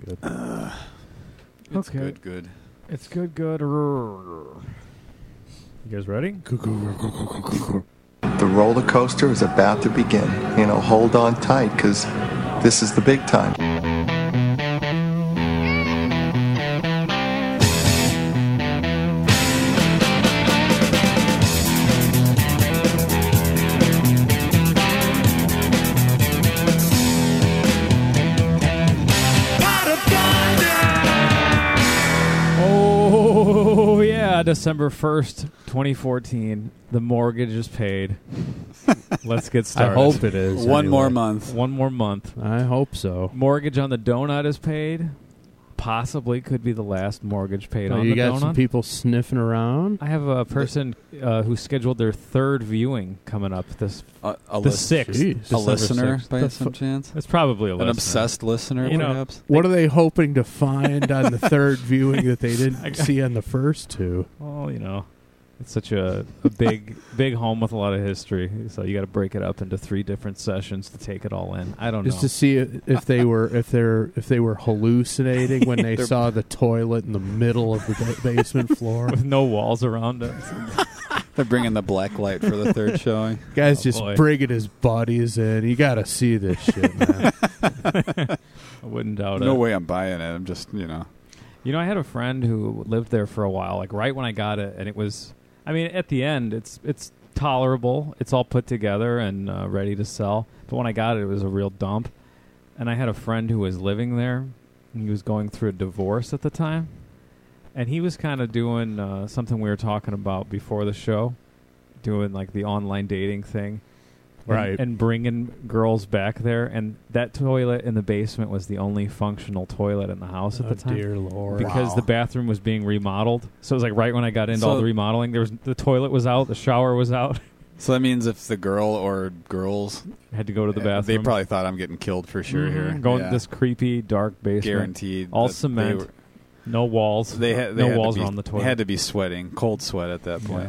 good. It's Okay. good. It's good. You guys ready? The roller coaster is about to begin. Hold on tight, because this is the big time. Oh, yeah. December 1st, 2014. The mortgage is paid. Let's get I started. hope it is. One more anyway. month. One more month. I hope so. Mortgage on the donut is paid. Possibly could be the last mortgage paid on You the got donut. some people sniffing around. I have a person who scheduled their third viewing coming up. The 6th. Jeez. A December listener 6th. by some chance? It's probably a listener. An obsessed listener, You know, perhaps? What are they hoping to find on the third viewing that they didn't see on the first two? Well, it's such a big home with a lot of history. So you got to break it up into 3 different sessions to take it all in. I don't Just know. to see if they were hallucinating when they saw the toilet in the middle of the basement floor. With no walls around it. They're bringing the black light for the third showing. Guy's Oh, just boy. bringing his buddies in. You got to see this shit, man. I wouldn't doubt it. No way I'm buying it. I'm just, I had a friend who lived there for a while, like right when I got it, and it was, at the end, it's tolerable. It's all put together and ready to sell. But when I got it, it was a real dump. And I had a friend who was living there, and he was going through a divorce at the time. And he was kind of doing something we were talking about before the show, doing like the online dating thing. Right. And bringing girls back there. And that toilet in the basement was the only functional toilet in the house at the time. Dear Lord. Because the bathroom was being remodeled. So it was like right when I got into So- all the remodeling, the toilet was out, the shower was out. So that means if the girl or girls Had to go to the they bathroom. probably thought I'm getting killed for sure here. Going Yeah. to this creepy, dark basement. Guaranteed. All that cement. They, were, No walls. they had no to walls be- around the toilet. They had to be sweating, cold sweat at that point.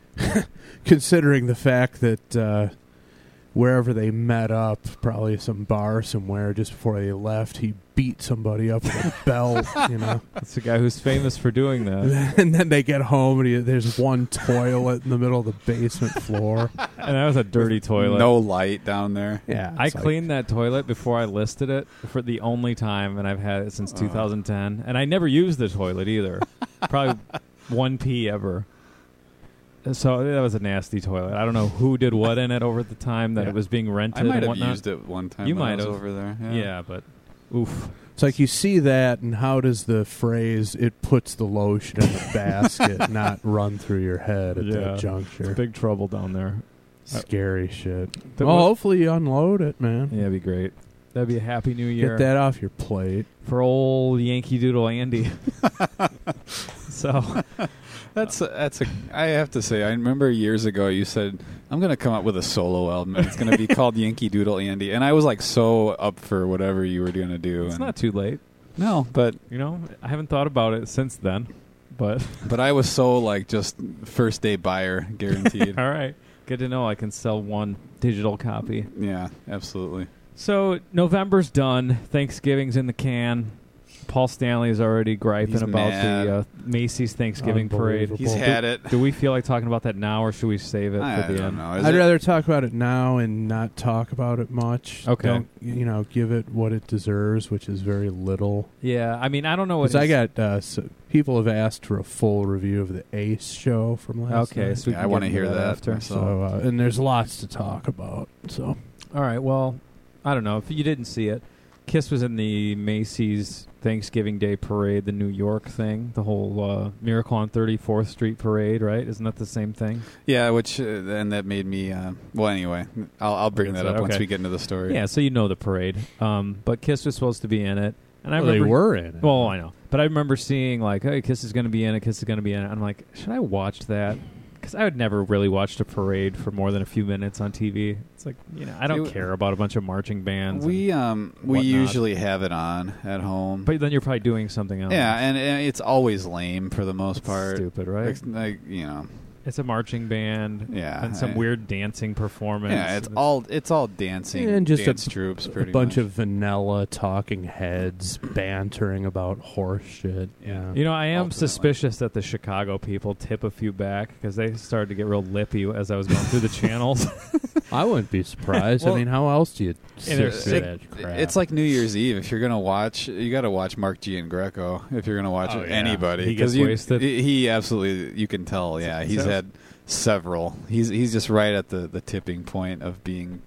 Considering the fact that wherever they met up, probably some bar somewhere, just before they left, he beat somebody up with a belt, It's the guy who's famous for doing that. And then they get home and there's one toilet in the middle of the basement floor. And that was a dirty toilet. No light down there. Yeah, I it's like- cleaned that toilet before I listed it for the only time, and I've had it since 2010. And I never used the toilet either. Probably 1 pee ever. So that was a nasty toilet. I don't know who did what in it over the time that Yeah. it was being rented I might and have whatnot. used it one time You when I might was have. over there. Yeah, but oof. It's like you see that, and how does the phrase "it puts the lotion in the basket" not run through your head at Yeah. that juncture? Big trouble down there. Scary shit. That Well, was- hopefully you unload it, man. Yeah, it'd be great. That'd be a happy new year Get that off your plate. for old Yankee Doodle Andy. So That's a. I have to say, I remember years ago you said I'm going to come up with a solo album. And it's going to be called Yankee Doodle Andy, and I was like so up for whatever you were going to do. it's and not too late. no, but I haven't thought about it since then. But I was so like just first day buyer guaranteed. all right, good to know I can sell one digital copy. Yeah, absolutely. So November's done. Thanksgiving's in the can. Paul Stanley is already griping He's about mad. the Macy's Thanksgiving parade. Unbelievable. He's had it. Do we feel like talking about that now, or should we save it I for the don't end? know. Is I'd it- rather talk about it now and not talk about it much. Okay. Don't, give it what it deserves, which is very little. Yeah, I don't know what. Because I got people have asked for a full review of the Ace show from last Okay, night. so we Yeah, can I want to get into hear that after. myself. So and there's lots to talk about. So All right. Well, I don't know if you didn't see it. Kiss was in the Macy's Thanksgiving Day Parade, the New York thing, the whole Miracle on 34th Street parade, right? Isn't that the same thing? Yeah, which and that made me. Well, anyway, I'll bring that up Okay. once we get into the story. Yeah, so you know the parade. But Kiss was supposed to be in it, and I well, they remember, were in it. Well, I know, but I remember seeing like, "Hey, Kiss is going to be in it. Kiss is going to be in it." I'm like, should I watch that? Because I would never really watch a parade for more than a few minutes on TV. It's like, I don't care about a bunch of marching bands. We whatnot. usually have it on at home. But then you're probably doing something else. Yeah, and it's always lame for the most part. Stupid, right? Like It's a marching band. Yeah, And some weird dancing performance. Yeah, it's all dancing And just dance troops. Pretty a bunch much. of vanilla talking heads bantering about horse shit. Yeah. You know, I am Ultimately. suspicious that the Chicago people tip a few back because they started to get real lippy as I was going through the channels. I wouldn't be surprised. Well, I mean, how else do you they're sit sick. that crap? It's like New Year's Eve. If you're gonna watch, you got to watch Mark Giangreco. If you're gonna watch Oh, yeah. anybody, He gets you, wasted. He absolutely. You can tell. Yeah, he's So- had several. He's just right at the tipping point of being.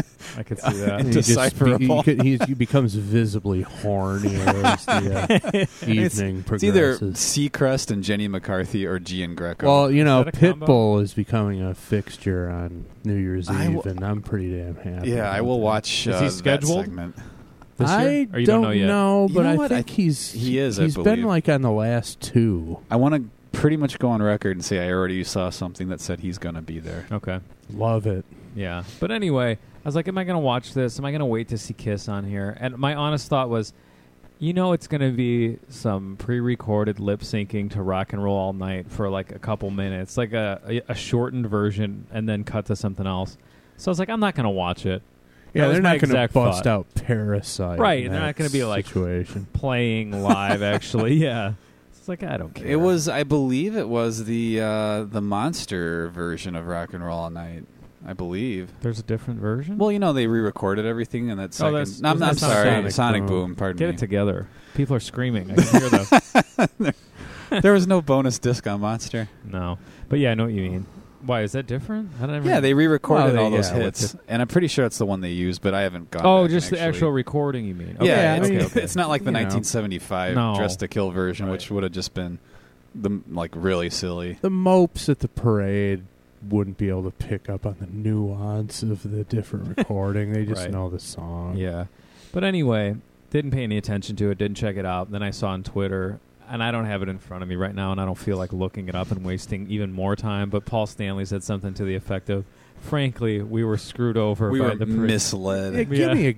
I could see that. He just indecipherable. he becomes visibly hornier as the evening It's either progresses. Seacrest and Jenny McCarthy or Giangreco. Well, you know, Is that a combo? Pitbull is becoming a fixture on New Year's I Eve, will- and I'm pretty damn happy. yeah, I about will that. watch. Is he that scheduled? segment. This I year? Or you don't don't know yet? know, You but know I what? think He is, I He's been believe. like on the last two. I want to pretty much go on record and say I already saw something that said he's going to be there. Okay. Love it. Yeah. But anyway, I was like, am I going to watch this? Am I going to wait to see Kiss on here? And my honest thought was, you know, it's going to be some pre-recorded lip syncing to Rock and Roll All Night for like a couple minutes, like a shortened version, and then cut to something else. So I was like, I'm not going to watch it. Yeah, That was they're my not going to exact bust thought. out Parasite. Right, in they're that not gonna be like- situation. Playing live, actually. Yeah. It's like, I don't care. It was, I believe, it was the Monster version of Rock and Roll All Night. I believe. There's a different version? Well, you know, they re-recorded everything, and that second. that's- no, I'm that's not sorry, Sonic Boom. Boom. Pardon Get me. it together. People are screaming. I can hear them. There was no bonus disc on Monster. No. But yeah, I know what you mean. Why, is that different? How did I Yeah, they re-recorded Well, all those yeah, with hits, and I'm pretty sure it's the one they used, but I haven't gone. Oh, back just and the actually- actual recording, you mean? Yeah, Okay, it's, I mean, it's not like the you know. 1975 No. Dress to Kill version, Right. which would have just been like really silly. The mopes at the parade wouldn't be able to pick up on the nuance of the different recording. They just Right. know the song. Yeah. But anyway, didn't pay any attention to it, didn't check it out. Then I saw on Twitter, and I don't have it in front of me right now, and I don't feel like looking it up and wasting even more time, but Paul Stanley said something to the effect of, frankly, we were screwed over We by were the parade. misled. Yeah,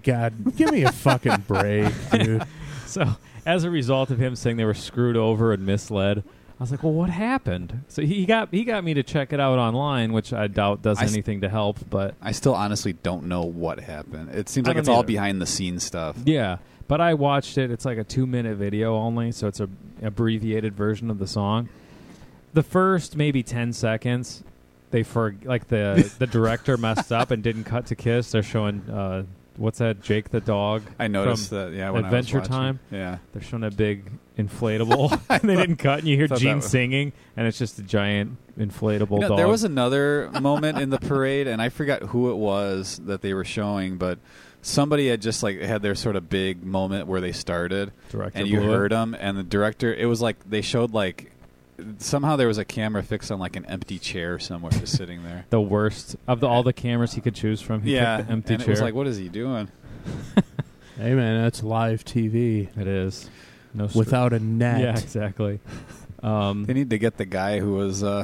give me a fucking break, dude. So, as a result of him saying they were screwed over and misled, I was like, well, what happened? So he got me to check it out online, which I doubt does I s- anything to help, but I still honestly don't know what happened. It seems I like don't it's all either. behind the scenes stuff. yeah. But I watched it. It's like a 2-minute video only, so it's a abbreviated version of the song. The first maybe 10 seconds, the director messed up and didn't cut to Kiss. They're showing what's that? Jake the dog. I noticed from that. Yeah, when Adventure I was watching. Time? Yeah, They're showing a big inflatable, and they didn't cut. And you hear thought that Gene was- singing, and it's just a giant inflatable You know, dog. there was another moment in the parade, and I forgot who it was that they were showing, but somebody had just like had their sort of big moment where they started, Director and you blew it. heard them, and the director. It was like they showed like somehow there was a camera fixed on like an empty chair somewhere, just sitting there. The worst of all the cameras he could choose from. He Yeah, picked the empty and chair. it was like, what is he doing? Hey, man, that's live TV It is. No str- without a net. Yeah, exactly. They need to get the guy who was that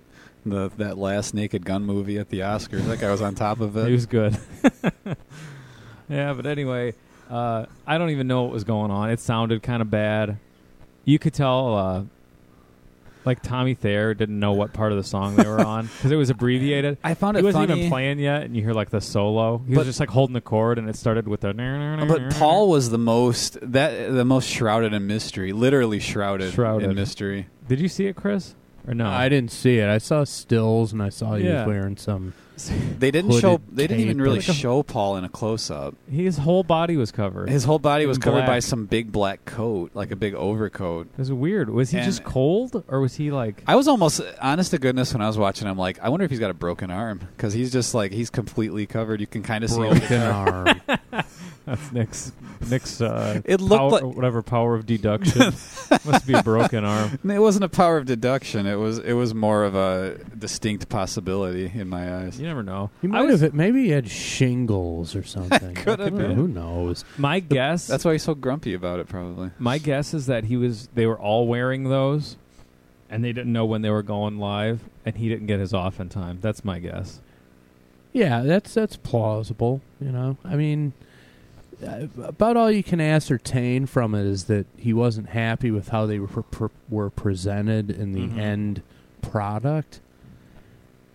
last Naked Gun movie at the Oscars. That guy was on top of it. He was good. Yeah, but anyway, I don't even know what was going on. It sounded kind of bad. You could tell, like Tommy Thayer didn't know what part of the song they were on because it was abbreviated. I found He it wasn't funny. even playing yet, and you hear like the solo. He But- was just like holding the chord, and it started with the. But Paul was the most shrouded in mystery, literally shrouded in mystery. Did you see it, Chris? Or no? I didn't see it. I saw stills, and I saw he Yeah. was wearing some. They didn't Hooded show. They didn't even cape. really Like a- show Paul in a close up. His whole body was covered. His whole body was In covered by black. some big black coat, like a big overcoat. It was weird. Was he And- just cold, or was he like? I was almost, honest to goodness, when I was watching, I'm like, I wonder if he's got a broken arm because he's just like he's completely covered. You can kind of see Broken arm. That's Nick's. It looked power, like- whatever power of deduction must be a broken arm. It wasn't a power of deduction. It was more of a distinct possibility in my eyes. You never know. He I might was, have. Maybe he had shingles or something. Could have been. Who knows? my guess. That's why he's so grumpy about it, probably. My guess is that they were all wearing those, and they didn't know when they were going live, and he didn't get his off in time. That's my guess. Yeah, that's plausible. You know, I mean, about all you can ascertain from it is that he wasn't happy with how they were presented in the Mhm. end product.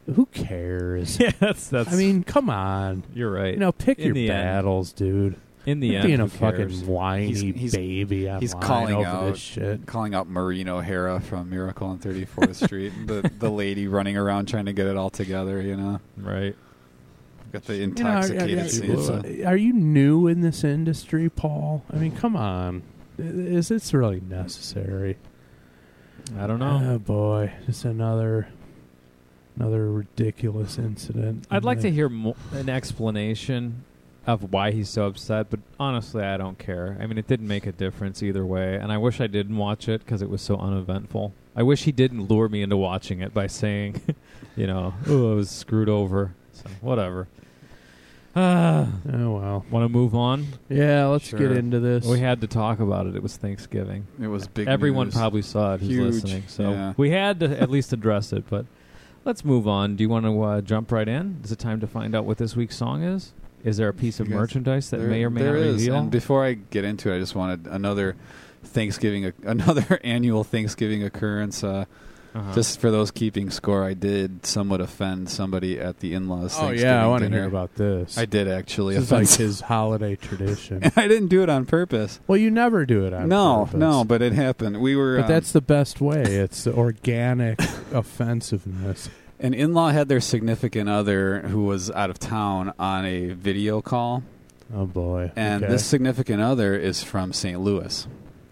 Who cares? Yeah, that's. I mean, come on. You're right. You know, pick In your the end. battles, dude. In the Quit end, being a who cares? fucking whiny baby online He's calling over out this shit. calling out Maureen O'Hara from Miracle on 34th Street, the lady running around trying to get it all together. You know, Right. got the intoxicated Are you new in this industry, Paul? I mean, come on. Is this really necessary? I don't know. Oh boy, just another ridiculous incident. I'd like to hear an explanation of why he's so upset, but honestly, I don't care. I mean, it didn't make a difference either way, and I wish I didn't watch it because it was so uneventful. I wish he didn't lure me into watching it by saying, oh, I was screwed over. So, whatever. Oh, well. Want to move on? Yeah, let's Sure. get into this. We had to talk about it. It was Thanksgiving. It was big. Everyone news. probably saw it who's Huge, listening, so yeah. we had to at least address it, but let's move on. Do you want to jump right in? Is it time to find out what this week's song is? Is there a piece of Yes. merchandise that may or may there not is. reveal? And before I get into it, I just wanted another another annual Thanksgiving occurrence. Just for those keeping score, I did somewhat offend somebody at the in-laws. Oh Thanksgiving yeah, I want to dinner. hear about this. I did actually. This is offend like his holiday tradition. and I didn't do it on purpose. Well, you never do it on purpose. No, but it happened. We were. But that's the best way. It's the organic offensiveness. An in-law had their significant other who was out of town on a video call, Oh boy. and Okay. this significant other is from St. Louis.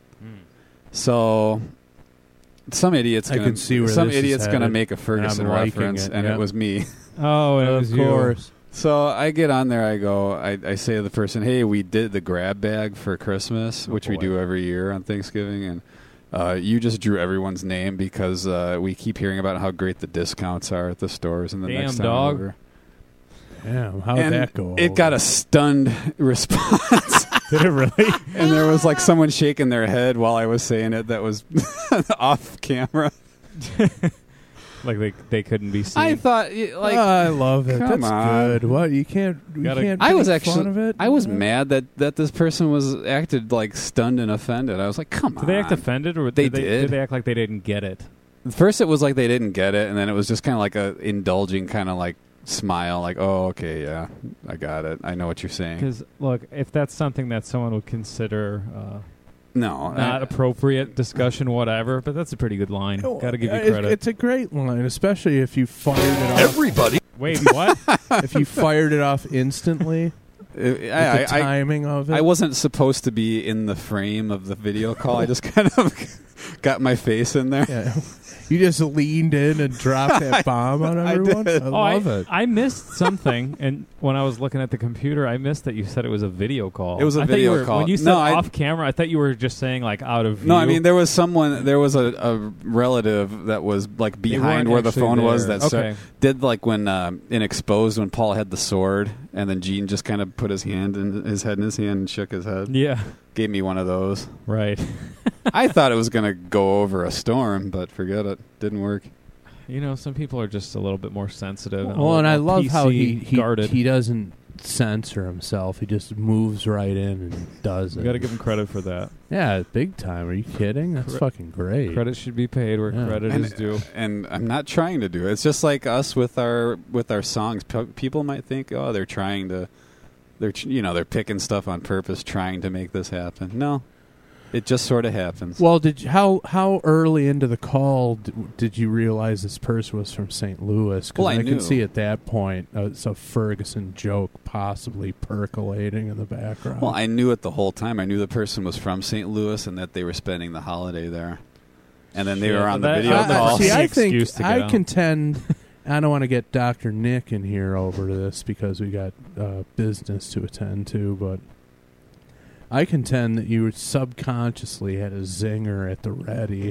So some idiot's I gonna can see where some this is idiot's gonna headed, make a Ferguson and I'm liking reference, it, and yeah. it was me. Oh, and it was Of you. course. So I get on there. I go. I say to the person, "Hey, we did the grab bag for Christmas, which we boy. do every year on Thanksgiving, and you just drew everyone's name because we keep hearing about how great the discounts are at the stores, and the Damn, next time dog. over." Damn, how'd And that go? it got a stunned response. Did it really? And there was like someone shaking their head while I was saying it that was off camera. Like they couldn't be seen. I thought, I love it. come That's on. good. What you can't? You Gotta- can't. I was make actually, fun of it. I was mad that this person was acted like stunned and offended. I was like, come on. Did they act offended, or They did did. they act like they didn't get it? First, it was like they didn't get it, and then it was just kind of like a indulging kind of like smile, like, oh, okay, yeah, I got it. I know what you're saying. Because look, if that's something that someone would consider No, not appropriate discussion, whatever, but that's a pretty good line. Got to give you credit. It's a great line, especially if you fired it off. Everybody. Wait, what? If you fired it off instantly, with the timing of it. I wasn't supposed to be in the frame of the video call. I just kind of got my face in there. Yeah. You just leaned in and dropped that bomb on I everyone. did. I love it. I missed something, and when I was looking at the computer, I missed that you said it was a video call. It was a I thought you video were- call. When you said No, I- off camera, I thought you were just saying like out of view. No, I mean there was a relative that was like They behind weren't where the actually phone was there. that Okay. did like when in Exposed when Paul had the sword and then Gene just kind of put his head in his hand and shook his head. Yeah, Gave me one of those. right. I thought it was gonna go over a storm, but forget it. Didn't work. You know, some people are just a little bit more sensitive. And a Well, and I little love how PC guarded. he doesn't censor himself. He just moves right in and does You it. got to give him credit for that. Yeah, big time. Are you kidding? That's Cre- fucking great. Credit should be paid where Yeah. credit is due. And I'm not trying to do it. It's just like us with our songs. People might think, oh, they're trying to, they're picking stuff on purpose, trying to make this happen. No, it just sort of happens. Well, how early into the call did you realize this person was from St. Louis? 'Cause Well, I can knew. see at that point it's a Ferguson joke possibly percolating in the background. Well, I knew it the whole time. I knew the person was from St. Louis and that they were spending the holiday there. And then they Shit, were on the that- video I- call. See, I Any think excuse to get I out. contend. I don't want to get Dr. Nick in here over this because we got business to attend to, but I contend that you subconsciously had a zinger at the ready,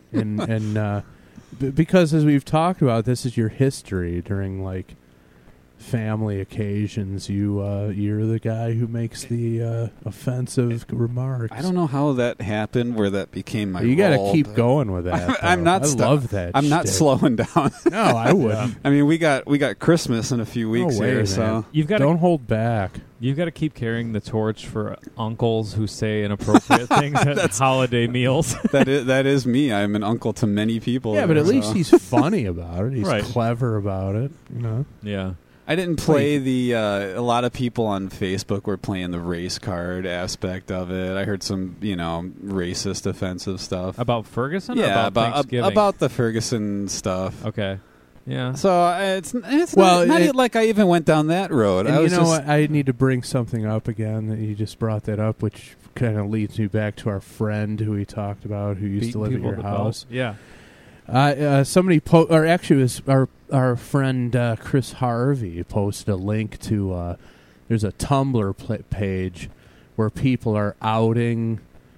and because as we've talked about, this is your history during like family occasions, you're the guy who makes the offensive remarks. I don't know how that happened, where that became my You got to role, keep but going with that. I'm not. I love that. I'm not shtick. slowing down. No, I wouldn't. I mean, we got Christmas in a few weeks No way, here, man. so You've got Don't hold back. You've got to keep carrying the torch for uncles who say inappropriate things at holiday meals. that is me. I'm an uncle to many people. Yeah, but at so. least he's funny about it. He's Right. clever about it. You know. Yeah. I didn't play the. A lot of people on Facebook were playing the race card aspect of it. I heard some, racist, offensive stuff. About Ferguson? Or Yeah, about Thanksgiving? about the Ferguson stuff. Okay. Yeah. So it's Well, not like I even went down that road. And I was you know just, what? I need to bring something up again that you just brought that up, which kind of leads me back to our friend who we talked about who used to Beating live at people your with the belt. house. Yeah. Somebody or actually it was our friend Chris Harvey posted a link to there's a Tumblr page where people are outing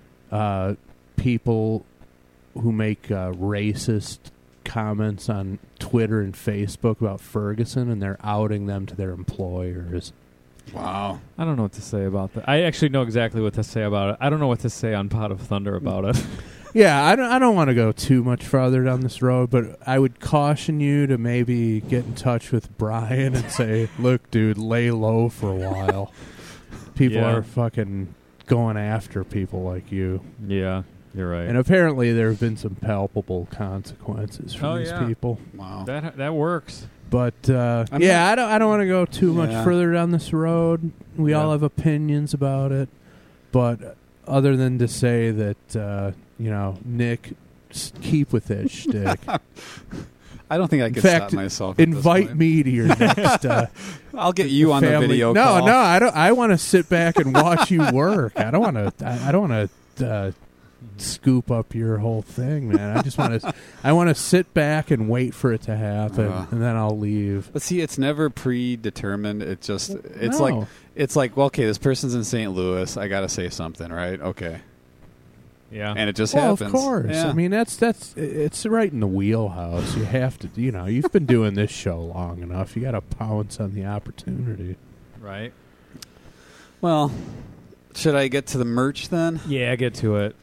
people who make racist comments on Twitter and Facebook about Ferguson, and they're outing them to their employers. wow. I don't know what to say about that. I actually know exactly what to say about it. I don't know what to say on Pot of Thunder about it. Yeah, I don't want to go too much farther down this road, but I would caution you to maybe get in touch with Brian and say, look, dude, lay low for a while. People Yeah. are fucking going after people like you. Yeah, you're right. And apparently there have been some palpable consequences from these yeah. people. Wow. That works. But I'm I don't want to go too much Yeah. further down this road. We all Yeah. have opinions about it, but other than to say that Nick, keep with that shtick. I don't think I In could fact, stop myself. at this Invite point. me to your next. I'll get you on the family. video No, call. no, I don't. I want to sit back and watch you work. I don't want to. I don't want to scoop up your whole thing, man. I just want to. I want to sit back and wait for it to happen, and then I'll leave. But see, it's never predetermined. It's just it's No. like well, okay, this person's in St. Louis. I got to say something, right? Okay, Yeah. and it just Well, happens. of course. Yeah. I mean, that's it's right in the wheelhouse. You have to. You've been doing this show long enough. You got to pounce on the opportunity. Right. Well, should I get to the merch then? Yeah, get to it.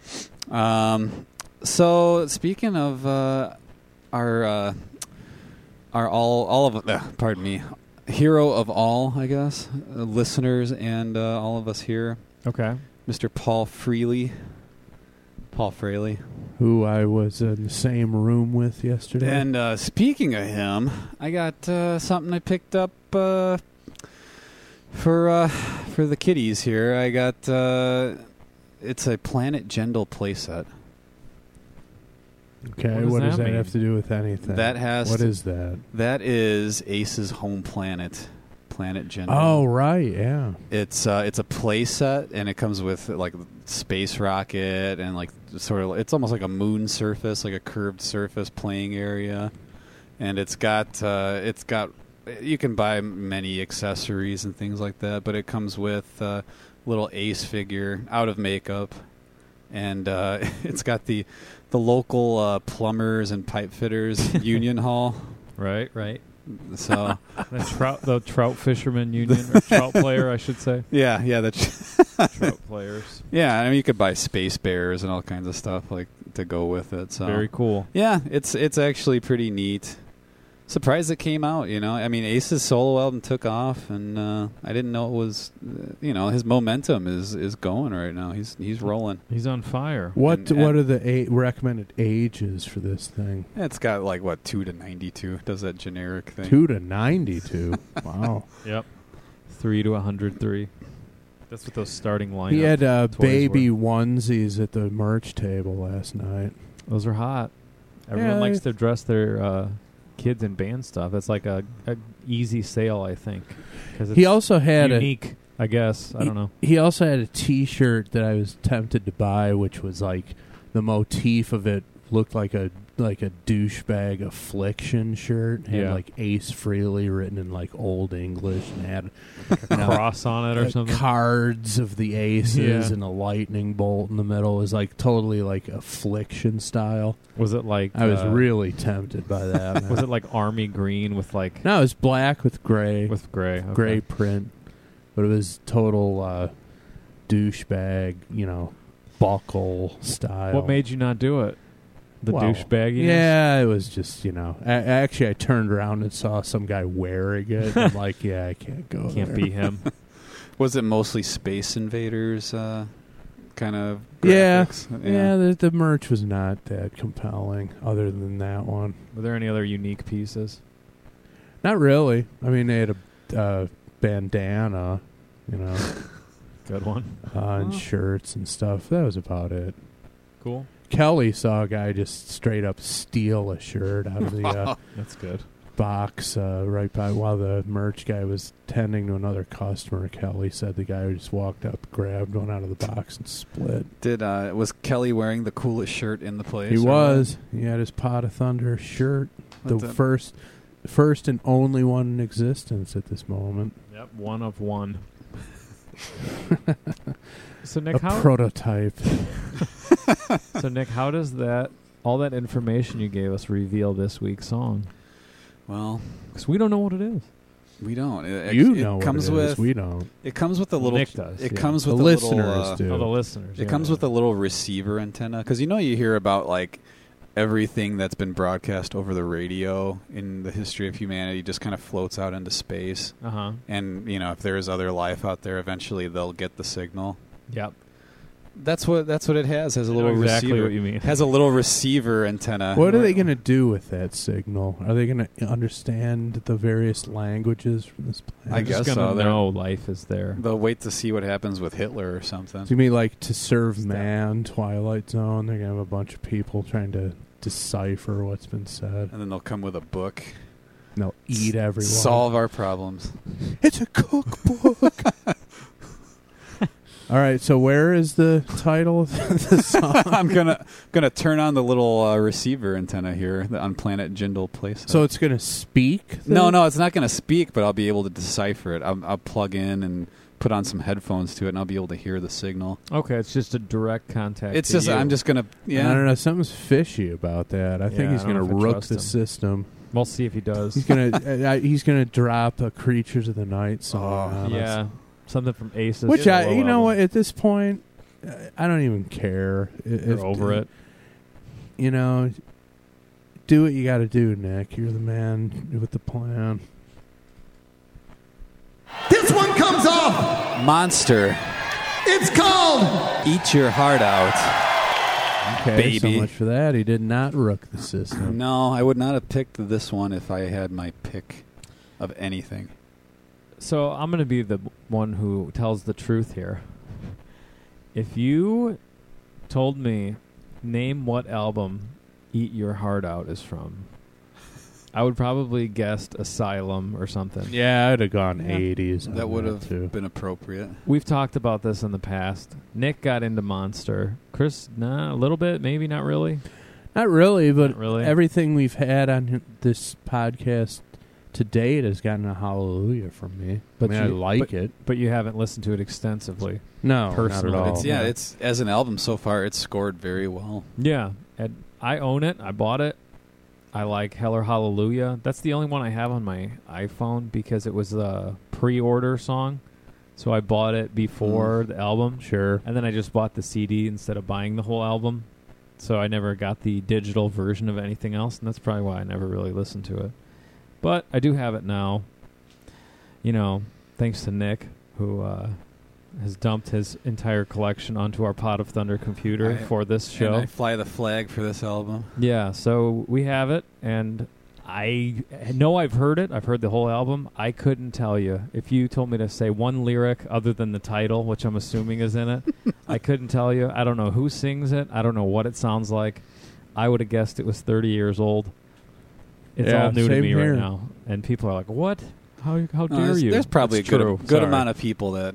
So speaking of our all of pardon me, hero of all, I guess, listeners and all of us here, Okay. Mr. Paul Fraley, Who I was in the same room with yesterday. and speaking of him, I got something I picked up for the kiddies here. I got it's a Planet Jendal playset. Okay, What what does does that that mean? have to do with anything? That has What to- is that? That is Ace's home planet, Planet Jendal. Oh, right, yeah. It's a play set, and it comes with like space rocket and like sort of. It's almost like a moon surface, like a curved surface playing area, and it's got you can buy many accessories and things like that, but it comes with a little Ace figure out of makeup, and it's got the local plumbers and pipe fitters union hall. Right. So The trout fisherman union, or trout player, I should say. yeah, that's Trout players. yeah. I mean, you could buy space bears and all kinds of stuff like to go with it. So Very cool. yeah, it's actually pretty neat. Surprised it came out. I mean, Ace's solo album took off, and I didn't know it was. His momentum is going right now. He's rolling. He's on fire. What And- are the recommended ages for this thing? It's got like 2 to 92. Does that generic thing? 2 to 92. Wow. Yep. 3 to 103. That's what those starting lineup. He had toys baby were. onesies at the merch table last night. Those are hot. Everyone Yeah, likes to dress their kids in band stuff. It's like a easy sale, I think. 'Cause He it's also had unique, I guess. I don't know. He also had a T-shirt that I was tempted to buy, which was like the motif of it looked like a douchebag Affliction shirt. Had Yeah. like Ace Frehley written in like Old English, and had A cross on it or something. cards of the Aces Yeah. and a lightning bolt in the middle. It was like totally like Affliction style. Was it like I was really tempted by that. Was it like army green with like No, it was black with gray. with gray? Okay. Gray print, but it was total douchebag, buckle style. What made you not do it? The Well, douchebagginess? Yeah, it was just actually I turned around and saw some guy wearing it. I'm like, yeah, I can't go. Can't there. be him. Was it mostly Space Invaders kind of Yeah, graphics? yeah. The merch was not that compelling, other than that one. Were there any other unique pieces? Not really. I mean, they had a bandana, Good one. and shirts and stuff. That was about it. Cool. Kelly saw a guy just straight up steal a shirt out of the That's good. box right by while the merch guy was tending to another customer. Kelly said the guy just walked up, grabbed one out of the box, and split. Was Kelly wearing the coolest shirt in the place? He or was. He had his Pot of Thunder shirt, the What's that? first and only one in existence at this moment. Yep, one of one. So Nick, A prototype. how does that all that information you gave us reveal this week's song? Well, Because we don't know what it is. we don't. It What comes it with is. We don't. It comes with a little. Nick does, It yeah. comes The with a listeners little, do. Oh, the listeners. It yeah. comes with a little receiver antenna because you hear about like everything that's been broadcast over the radio in the history of humanity just kind of floats out into space. Uh-huh. And if there is other life out there, eventually they'll get the signal. Yep. That's what it has. Has a I little know exactly receiver. what you mean. It has a little receiver antenna. What are they going to do with that signal? Are they going to understand the various languages from this planet? I guess Just gonna so. know life is there. They'll wait to see what happens with Hitler or something. It's going to be like To Serve Man, Twilight Zone. They're going to have a bunch of people trying to decipher what's been said. And then they'll come with a book. And they'll eat everyone. Solve our problems. It's a cookbook. All right, so where is the title of the song? I'm gonna turn on the little receiver antenna here on Planet Jindal Place. So it's going to speak? No, it's not going to speak, but I'll be able to decipher it. I'll plug in and put on some headphones to it, and I'll be able to hear the signal. Okay, it's just a direct contact. It's to just you. I'm just gonna I don't know. Something's fishy about that. I think Yeah, he's I don't going to know if I rook trust the him. system. We'll see if he does. He's gonna drop a Creatures of the Night song. on us. Yeah, something from Aces. Which It's a you low know album. what? At this point, I don't even care. You're over it. Do what you got to do, Nick. You're the man with the plan. This one comes off. Monster, It's called eat your heart out. Okay, Baby. so much for that. He did not rook the system. No, I would not have picked this one if I had my pick of anything. So I'm going to be the one who tells the truth here. If you told me, name what album Eat Your Heart Out is from, I would probably guessed Asylum or something. Yeah, I'd have gone Yeah. 80s. on That would have too. been appropriate. We've talked about this in the past. Nick got into Monster. Chris, a little bit, maybe not really. Not really, but Not really. everything we've had on this podcast to date has gotten a hallelujah from me. But I like you- it. But you haven't listened to it extensively. No, personally. not at all. It's as an album so far, it's scored very well. Yeah, and I own it. I bought it. I like Heller Hallelujah. That's the only one I have on my iPhone because it was a pre-order song. So I bought it before the album. Sure. And then I just bought the CD instead of buying the whole album. So I never got the digital version of anything else, and that's probably why I never really listened to it. But I do have it now. Thanks to Nick, who has dumped his entire collection onto our Pot of Thunder computer for this show. And I fly the flag for this album. Yeah, so we have it, and I know I've heard it. I've heard the whole album. I couldn't tell you. If you told me to say one lyric other than the title, which I'm assuming is in it, I couldn't tell you. I don't know who sings it. I don't know what it sounds like. I would have guessed it was 30 years old. It's Yeah, all new to same me here. right now. And people are like, what? How No, dare you? There's probably It's a true. good Sorry. amount of people that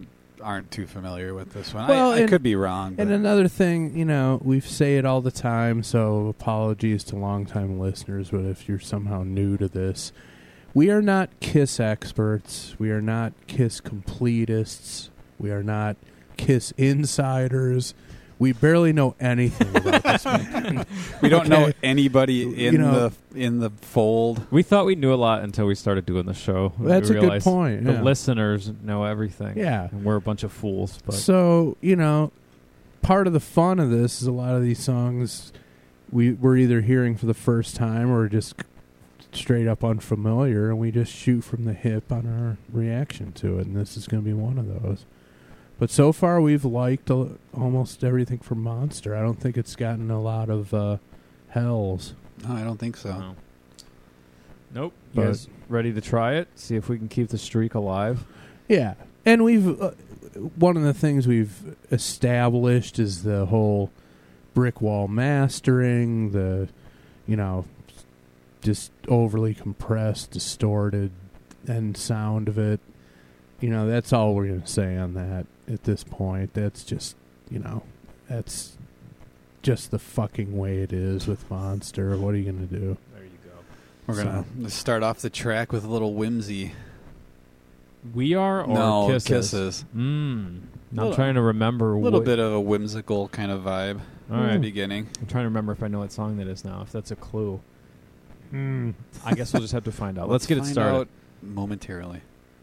aren't too familiar with this one. Well, I and- could be wrong. And but- another thing, we say it all the time, so apologies to longtime listeners, but if you're somehow new to this, we are not Kiss experts. We are not Kiss completists. We are not Kiss insiders. We barely know anything about this band. we don't know Okay. anybody in the fold. We thought we knew a lot until we started doing the show. That's We a good realized point, The yeah. listeners know everything. Yeah. And we're a bunch of fools. But So, part of the fun of this is a lot of these songs we're either hearing for the first time or just straight up unfamiliar, and we just shoot from the hip on our reaction to it, and this is going to be one of those. But so far, we've liked almost everything from Monster. I don't think it's gotten a lot of hells. No, I don't think so. No. Nope. You But- guys ready to try it? See if we can keep the streak alive? Yeah, and we've one of the things we've established is the whole brick wall mastering, the just overly compressed, distorted end sound of it. That's all we're going to say on that at this point. That's just, that's just the fucking way it is with Monster. What are you going to do? There you go. We're going to start off the track with a little whimsy. We are or No, Kisses? Kisses. I'm Little- trying to remember. A little bit of a whimsical kind of vibe All at right. the beginning. I'm trying to remember if I know what song that is now. If that's a clue. I guess we'll just have to find out. Let's get it find started. out momentarily.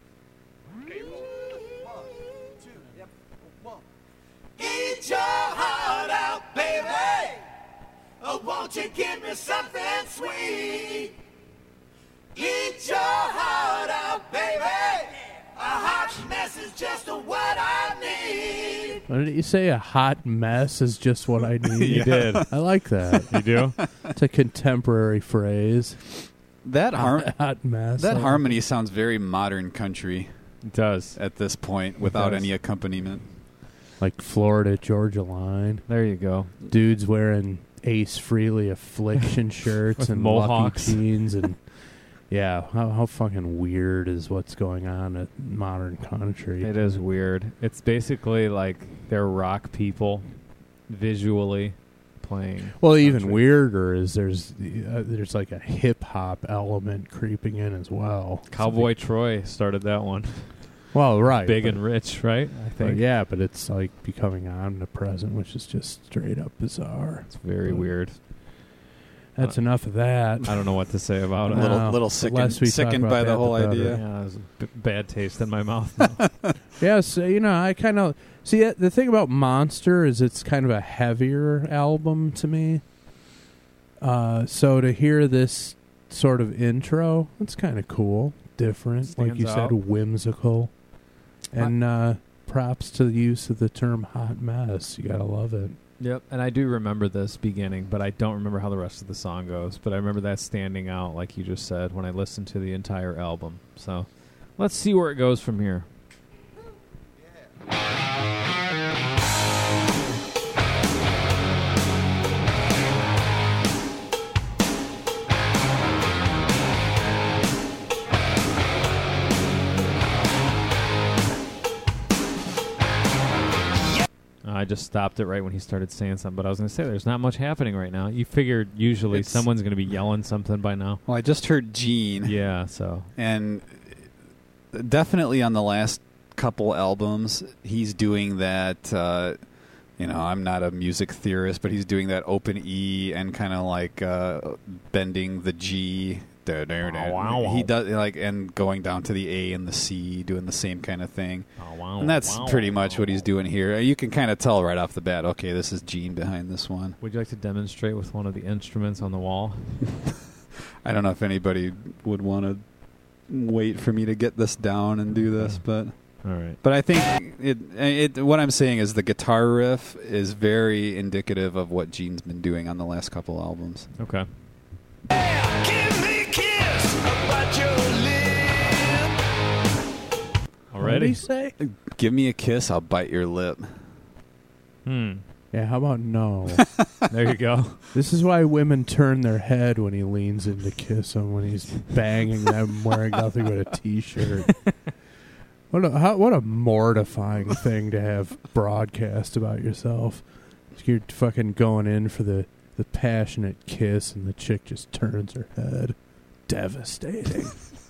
Eat your heart out, baby. Oh, won't you give me something sweet? Eat your heart out, baby. A hot mess is just what I need. What did you say? A hot mess is just what I need. You did. I like that. You do? It's a contemporary phrase. That Hot mess. that I- harmony sounds very modern country It does. at this point without does. any accompaniment. Like Florida Georgia Line. There you go. Dudes wearing Ace Frehley Affliction shirts With and mohawks. Lucky Teens and yeah, how fucking weird is what's going on at modern country? It is weird. It's basically like they're rock people visually playing. Well, even country. weirder is there's like a hip hop element creeping in as well. Cowboy Troy started that one. Well, right, Big but- and Rich, right? I but think. yeah, but it's like becoming omnipresent, which is just straight up bizarre. It's very But weird. That's enough of that. I don't know what to say about it. No. Little the less we talk sickened about by the that, whole the better. idea. Yeah, there's a bad taste in my mouth now. Yes, I kind of see the thing about Monster is it's kind of a heavier album to me. So to hear this sort of intro, it's kind of cool, different, like Stands you out. said, whimsical, and props to the use of the term "hot mess." You gotta love it. Yep, and I do remember this beginning, but I don't remember how the rest of the song goes. But I remember that standing out, like you just said, when I listened to the entire album. So let's see where it goes from here. I just stopped it right when he started saying something, but I was going to say there's not much happening right now. You figured usually It's- someone's going to be yelling something by now. Well, I just heard Gene. Yeah, so And definitely on the last couple albums, he's doing that. I'm not a music theorist, but he's doing that open E and kind of like bending the G. wow. He does and going down to the A and the C, doing the same kind of thing. wow, And that's wow, pretty much wow. what he's doing here. You can kind of tell right off the bat. Okay, this is Gene behind this one. Would you like to demonstrate with one of the instruments on the wall? I don't know if anybody would want to wait for me to get this down and do this, but. All right. But I think what I'm saying is the guitar riff is very indicative of what Gene's been doing on the last couple albums. Okay. Give me a kiss about your lip. What did he Already? say? Give me a kiss, I'll bite your lip. Yeah, how about no? There you go. This is why women turn their head when he leans in to kiss them when he's banging them wearing nothing but a t-shirt. What a mortifying thing to have broadcast about yourself. You're fucking going in for the passionate kiss, and the chick just turns her head. Devastating.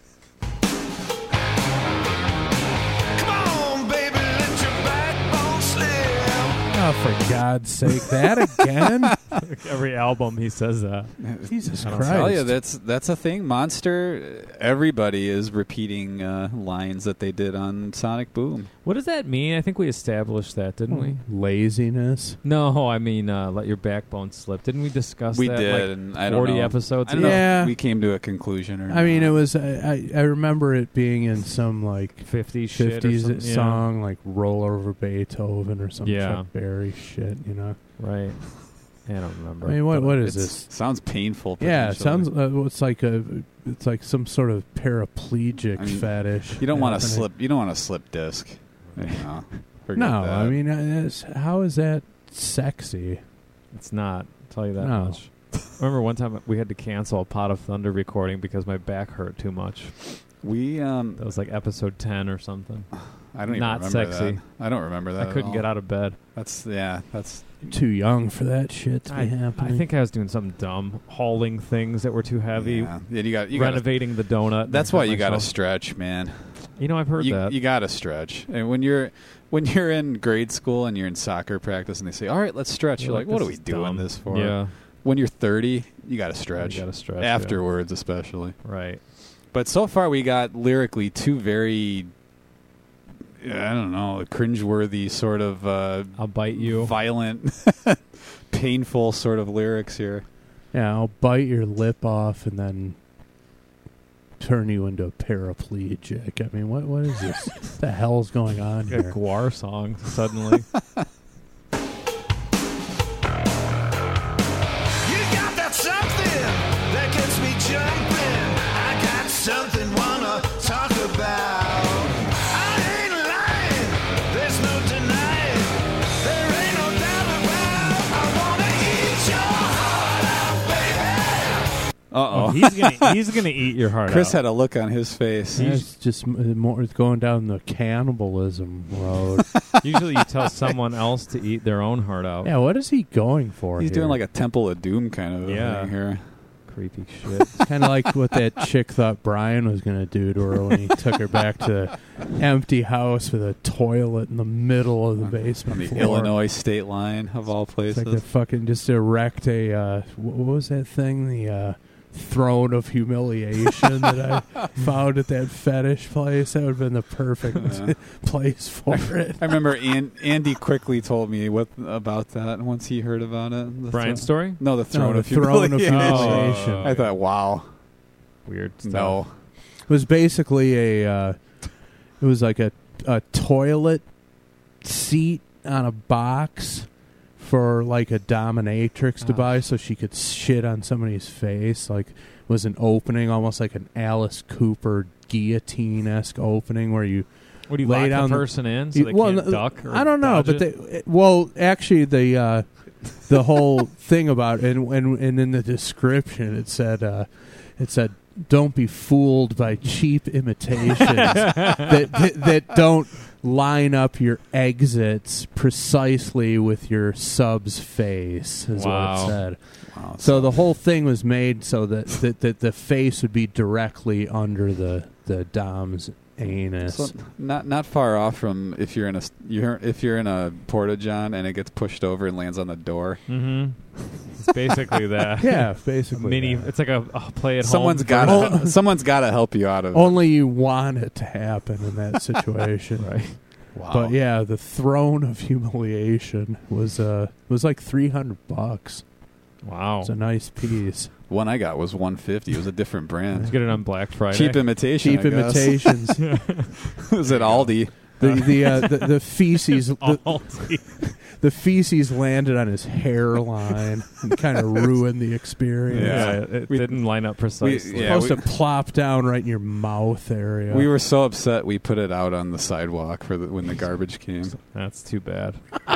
Oh, for God's sake, that again? Every album he says that. Jesus I'll Christ. tell you, that's a thing. Monster, everybody is repeating lines that they did on Sonic Boom. What does that mean? I think we established that, didn't we? Laziness. No, I mean, let your backbone slip. Didn't we discuss We that? did, like and I don't 40 know. episodes I don't ago? Yeah. know if we came to a conclusion or I mean, not. it was. I remember it being in some like 50 shit or 50s something, yeah. song, like "Roll Over Beethoven" or some Yeah. Chuck Berry shit. You know. Right. I don't remember. I mean, what is It's- this? Sounds painful. Yeah, it potentially. sounds. It's like some sort of paraplegic I mean, fetish. You don't want to happening. slip. You don't want to slip disc. You know, forget No, that. I mean, how is that sexy? It's not. I'll tell you that No. much. Remember one time we had to cancel a Pot of Thunder recording because my back hurt too much. we. That was like episode 10 or something. I don't even not remember sexy. that. I don't remember that. I couldn't get out of bed. That's Too young for that shit to be I happening. think I was doing something dumb, hauling things that were too heavy, Yeah, you got renovating the donut. and That's I why hurt you got to myself. stretch, man. You know, I've heard that. You got to stretch. And when you're in grade school and you're in soccer practice and they say, "All right, let's stretch," you're like, "What are we "This is doing dumb." this for?" Yeah, When you're 30, you got to stretch. you got to stretch yeah. Afterwards, especially. Right. But so far, we got lyrically two very, I don't know, cringeworthy sort of I'll bite you. violent, painful sort of lyrics here. Yeah, I'll bite your lip off and then turn you into a paraplegic. I mean, what is this? What the hell's going on A here? Guar song suddenly. You got that something that gets me jumping. I got something wanna talk about. I ain't lying, there's no denying. There ain't no doubt about. I wanna eat your heart out, baby. Uh-oh. He's gonna eat your heart Chris out. had a look on his face. It's just more going down the cannibalism road. Usually you tell someone else to eat their own heart out. Yeah, what is he going for? He's here? doing like a Temple of Doom kind of Yeah. thing here. Creepy shit. kind of like what that chick thought Brian was going to do to her when he took her back to an empty house with a toilet in the middle of the basement On the floor. Illinois state line of all It's places. like to fucking just erect a what was that thing? The throne of humiliation that I found at that fetish place. That would have been the perfect Yeah. place for it. I remember Andy quickly told me about that once he heard about it. Brian's story? No, the throne the of throne of humiliation. humiliation. I thought, wow, Weird stuff. no. It was basically it was like a toilet seat on a box for like a dominatrix to Oh. buy so she could shit on somebody's face. Like it was an opening, almost like an Alice Cooper guillotine-esque opening where you What do you lay lock down the person in so they well, can't duck? Or I don't know, dodge but it? actually the whole thing about it, and in the description it said don't be fooled by cheap imitations that don't line up your exits precisely with your sub's face is what Wow. it said. Wow, So the whole thing was made so that the face would be directly under the Dom's anus. So not far off from if you're in a porta-john and it gets pushed over and lands on the door. Mm-hmm. It's basically that. Yeah, basically. Mini. that. It's like a play at Someone's home. got to help you out of it. Only you want it to happen in that situation. Right. Wow. But yeah, the throne of humiliation was like $300. Wow. It's a nice piece. One I got was $150. It was a different Let's brand. get it on Black Friday. Cheap imitation. Cheap I guess. imitations. It was at Aldi. the feces Aldi. the feces landed on his hairline and kind of ruined the experience. Yeah, it didn't line up precisely. yeah. Supposed to plop down right in your mouth area. We were so upset we put it out on the sidewalk when the garbage came. That's too bad.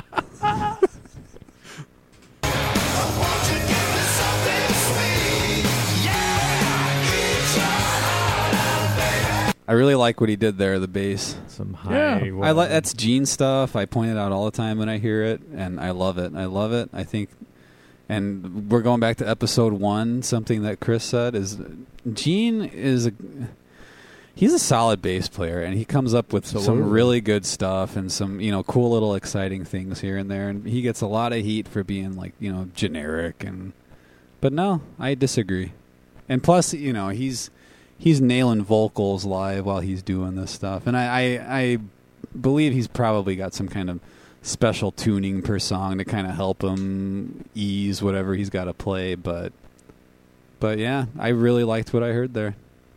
Won't you give me something sweet? Yeah, eat your heart out, baby. I really like what he did there, the bass. Some high. Yeah. I like that's Gene stuff. I point it out all the time when I hear it, and I love it. I love it. I think, and we're going back to episode 1. Something that Chris said is Gene is he's a solid bass player, and he comes up with some Absolutely. really good stuff and some cool little exciting things here and there. And he gets a lot of heat for being like generic but no, I disagree. And plus, he's nailing vocals live while he's doing this stuff. And I believe he's probably got some kind of special tuning per song to kind of help him ease whatever he's got to play. But yeah, I really liked what I heard there.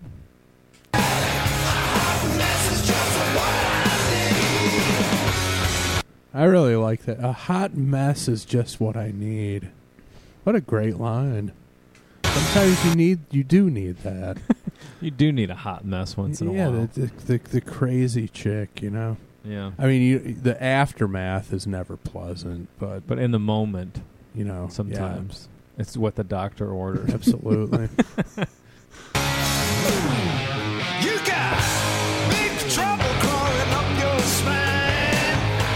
I really like that. A hot mess is just what I need. What a great line. Sometimes you do need that. You do need a hot mess once in a while. the crazy chick, Yeah. I mean, the aftermath is never pleasant, but But in the moment, yeah. sometimes it's what the doctor ordered. Absolutely. You got big trouble crawling up your spine.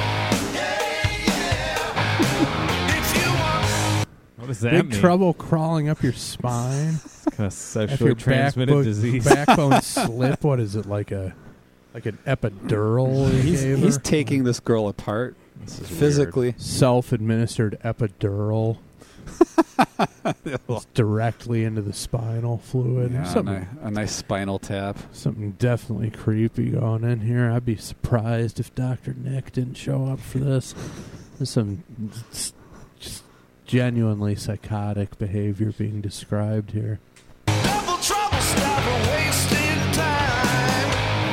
If you want What does that Big mean? trouble crawling up your spine. Kind of If sexually your transmitted disease. backbone slip. What is it, like an epidural? He's taking this girl apart This is physically. Self-administered epidural. It's directly into the spinal fluid. Yeah, something, a nice spinal tap. something definitely creepy going in here. I'd be surprised if Dr. Nick didn't show up for this. There's some just genuinely psychotic behavior being described here. double trouble, stop wasting time.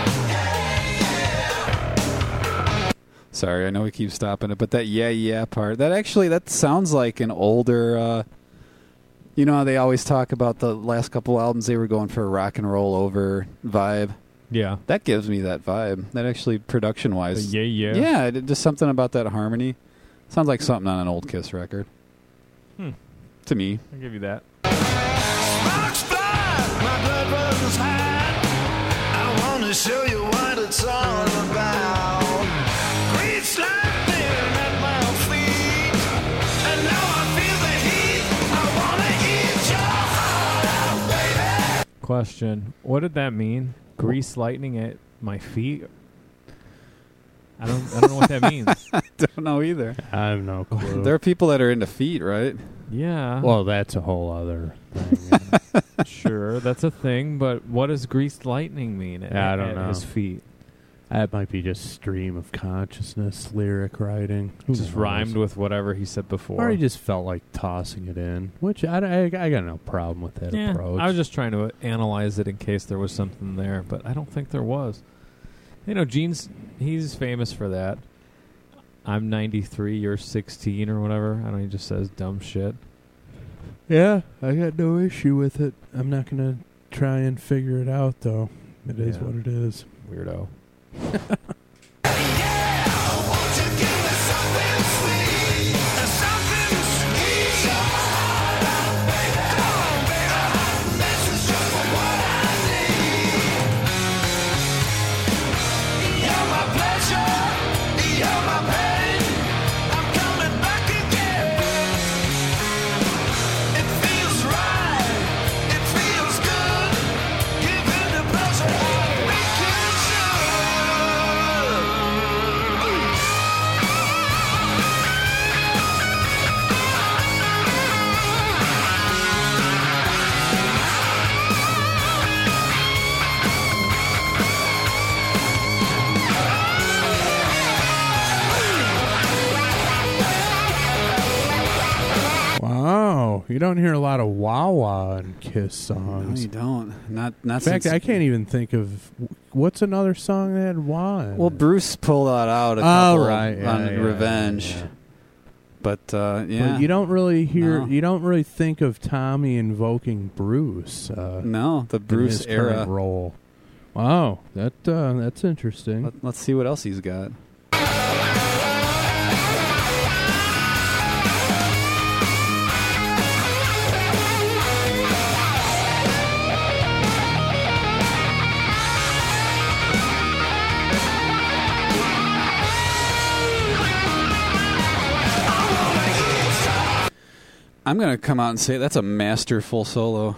Sorry, I know we keep stopping it, but that yeah part, that sounds like an older, how they always talk about the last couple albums, they were going for a rock and roll over vibe. Yeah. That gives me that vibe. That actually, production-wise. Yeah. Yeah, just something about that harmony. Sounds like something on an old Kiss record. To me. I'll give you that. Sparks fly, my blood runs high. I want to show you what it's all about. Grease lightning at my feet, and now I feel the heat. I want to eat your heart out, baby. Question. What did that mean? Grease lightning at my feet? I don't know what that means. I don't know either. I have no clue. There are people that are into feet, right? Yeah. Well, that's a whole other thing. Sure, that's a thing, but what does greased lightning mean at, Yeah, I don't at know. his feet? That might be just stream of consciousness, lyric writing. Who Just knows? rhymed with whatever he said before. Or he just felt like tossing it in, which I got no problem with that Yeah, approach. I was just trying to analyze it in case there was something there, but I don't think there was. He's famous for that. I'm 93, you're 16 or whatever. I don't know, he just says dumb shit. Yeah, I got no issue with it. I'm not going to try and figure it out, though. It is Yeah. what it is. Weirdo. Won't you give me something sweet? Something sweet. Your heart out, baby. Come on, baby. This is just what I need. You're my pleasure. You're my pain. I'm coming back again. It feels right. It feels good. Giving the pleasure I think you should. Wow. You don't hear a lot of wah-wah in Kiss No, songs. you don't. Not In fact, since. I can't even think of... What's another song that had wah in Well, it? Bruce pulled that out a Oh, couple right. Yeah, on yeah, Revenge. yeah. But, yeah. But you don't really hear... No. You don't really think of Tommy invoking Bruce No, the in Bruce his current era. role. Wow. That's interesting. Let's see what else he's got. I'm going to come out and say that's a masterful solo.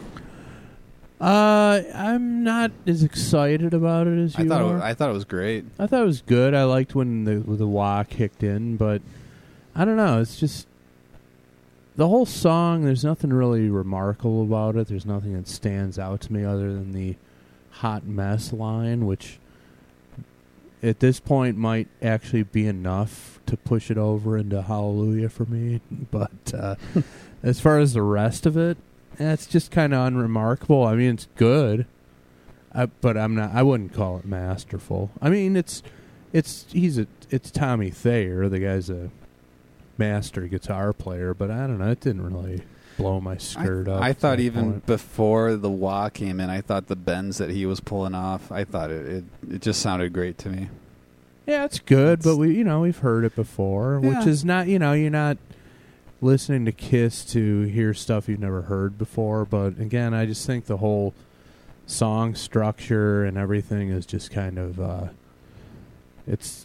I'm not as excited about it as you are. I thought it was great. I thought it was good. I liked when the wah kicked in, but I don't know. It's just the whole song. There's nothing really remarkable about it. There's nothing that stands out to me other than the hot mess line, which at this point might actually be enough to push it over into Hallelujah for me. But as far as the rest of it, it's just kind of unremarkable. I mean, it's good, but I wouldn't call it masterful. I mean, it's Tommy Thayer. The guy's a master guitar player, but I don't know. It didn't really blow my skirt up. I thought even before the wah came in, I thought the bends that he was pulling off, I thought it just sounded great to me. Yeah, it's good, but we've heard it before, which is not, you're not listening to Kiss to hear stuff you've never heard before. But again, I just think the whole song structure and everything is just kind of it's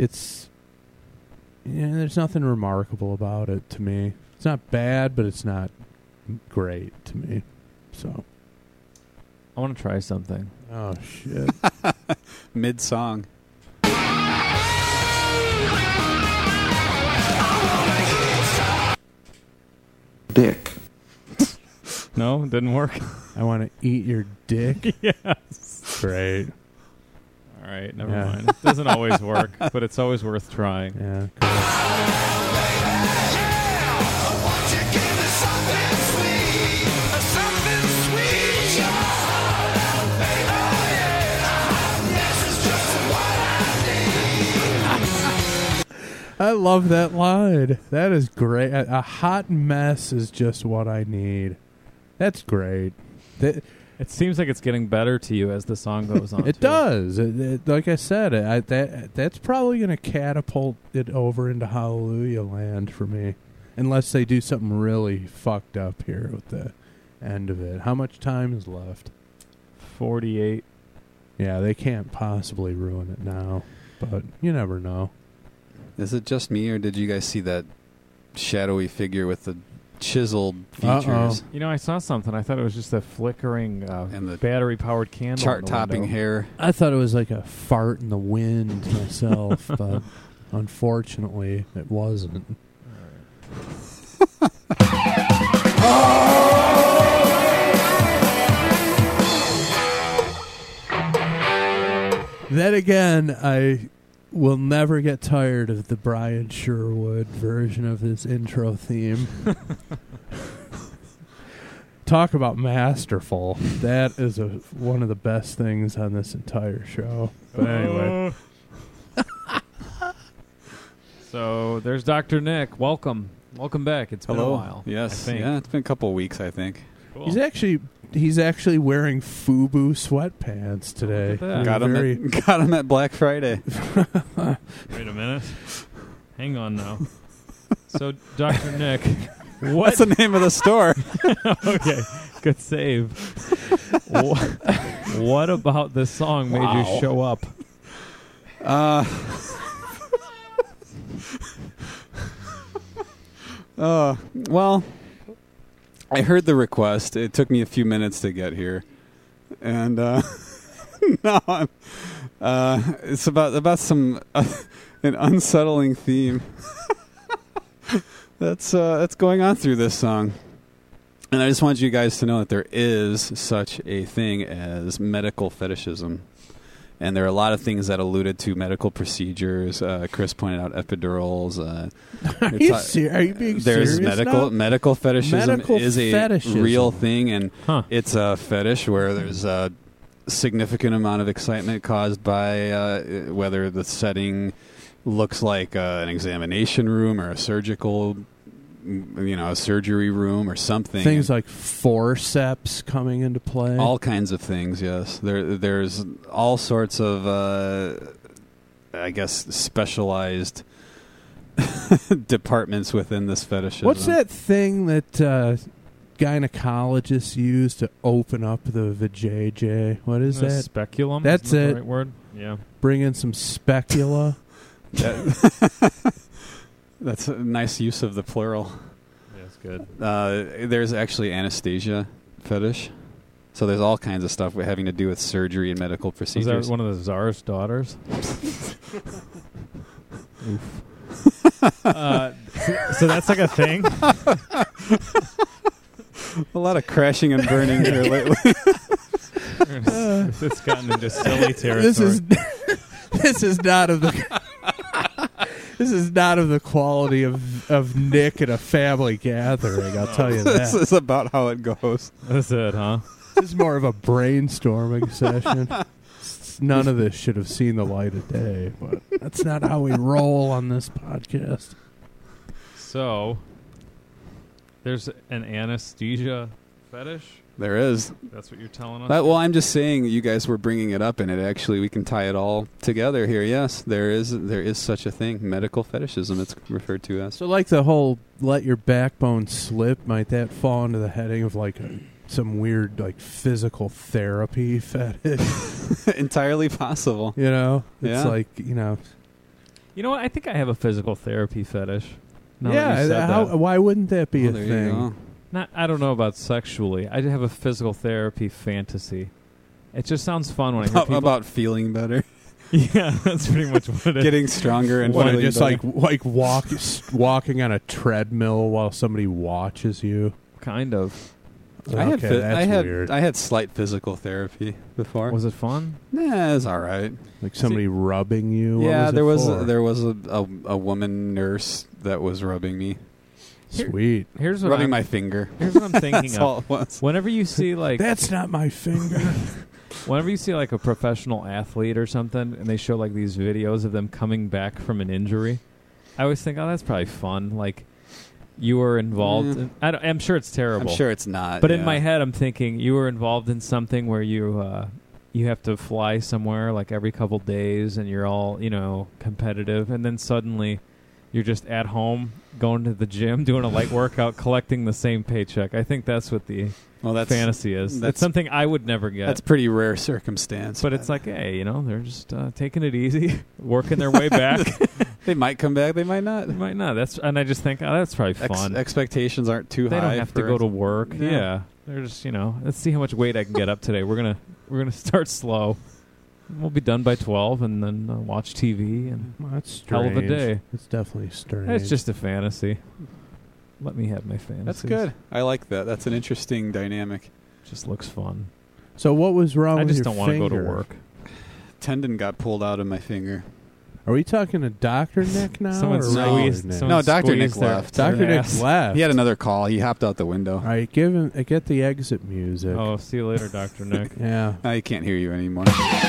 there's nothing remarkable about it to me. It's not bad, but it's not great to me. So I want to try something. Oh shit. Mid-song. Dick. No, it didn't work. I want to eat your dick. Yes. Great. All right, never mind. It doesn't always work, but it's always worth trying. Yeah. Cool. I love that line. That is great. A hot mess is just what I need. That's great. It seems like it's getting better to you as the song goes on. It does. Like I said, that's probably going to catapult it over into Hallelujah land for me. Unless they do something really fucked up here with the end of it. How much time is left? 48. Yeah, they can't possibly ruin it now. But you never know. Is it just me, or did you guys see that shadowy figure with the chiseled features? You know, I saw something. I thought it was just a flickering and the battery-powered candle. Chart-topping hair. I thought it was like a fart in the wind myself, but unfortunately, it wasn't. Then again, I will never get tired of the Brian Sherwood version of this intro theme. Talk about masterful. That is one of the best things on this entire show. But anyway. So there's Dr. Nick. Welcome. Welcome back. It's been a while. Yes. Yeah, it's been a couple of weeks, I think. Cool. He's actually wearing FUBU sweatpants today. Got him at Black Friday. Wait a minute. Hang on now. So, Dr. Nick, what's the name of the store? Okay, good save. What about this song made you show up? Well, I heard the request. It took me a few minutes to get here, and no, it's about some an unsettling theme that's going on through this song, and I just want you guys to know that there is such a thing as medical fetishism. And there are a lot of things that alluded to medical procedures. Chris pointed out epidurals. Are you being there's serious medical fetishism Medical is a fetishism. real thing, and it's a fetish where there's a significant amount of excitement caused by whether the setting looks like an examination room or a surgical, a surgery room or something. Things like forceps coming into play. All kinds of things, yes. There's all sorts of, I guess, specialized departments within this fetishism. What's that thing that gynecologists use to open up the vajayjay? What is that? Speculum? That's Isn't that it. the right word? Yeah. Bring in some specula. That's a nice use of the plural. Yes, good. There's actually anesthesia fetish. So there's all kinds of stuff having to do with surgery and medical Was procedures. that one of the Tsar's daughters? So that's like a thing? A lot of crashing and burning here lately. It's gotten into silly territory. This is not of the this is not of the quality of Nick at a family gathering. I'll tell you This that. is about how it goes. That's it, huh? This is more of a brainstorming session. None of this should have seen the light of day, but that's not how we roll on this podcast. So, there's an anesthesia fetish? There is. That's what you're telling us? Well, I'm just saying you guys were bringing it up, and it actually we can tie it all together here. Yes, there is such a thing, medical fetishism. It's referred to as. So, like the whole "let your backbone slip," might that fall into the heading of like some weird like physical therapy fetish? Entirely possible. You know, it's Yeah. like you know. You know what? I think I have a physical therapy fetish. Now that you Yeah, said that. why wouldn't that be a There you thing? go. I don't know about sexually. I have a physical therapy fantasy. It just sounds fun when I hear people. About feeling better, Yeah, that's pretty much what it is. getting stronger, and What, feeling just better. walking on a treadmill while somebody watches you? Kind of. Okay, that's weird. I had slight physical therapy before. Was it fun? Nah, it's all right. Like somebody rubbing you. What Yeah, was it for? there was a woman nurse that was rubbing me, Sweet. Here's what rubbing I'm, my finger. Here's what I'm thinking That's of. all it was. Whenever you see like That's not my finger. whenever you see like a professional athlete or something, and they show like these videos of them coming back from an injury, I always think, oh, that's probably fun. Like you were involved. Yeah. I'm sure it's terrible. I'm sure it's not. But in yeah. my head, I'm thinking you were involved in something where you have to fly somewhere like every couple days, and you're all competitive, and then suddenly you're just at home going to the gym, doing a light workout, collecting the same paycheck. I think that's what the fantasy is. That's something I would never get. That's pretty rare circumstance. But it's like, hey, they're just taking it easy, working their way back. they might come back, they might not. They might not. And I just think, that's probably fun. Expectations aren't too They high. don't have to go to work. Yeah. They're just, let's see how much weight I can get up today. We're gonna start slow. We'll be done by 12, and then watch TV. And Well, that's hell strange. of a day. It's definitely strange. It's just a fantasy. Let me have my fantasy. That's good. I like that. That's an interesting dynamic. Just looks fun. So what was wrong I with just your don't want to go to finger? work. Tendon got pulled out of my finger. Are we talking to Dr. Nick now? Someone or squeezed- Nick? someone No, Dr. Nick squeezed their- left. Dr. their Nick ass. left. He had another call. He hopped out the window. All right, get the exit music. Oh, see you later, Dr. Nick. Yeah. Now he can't hear you anymore.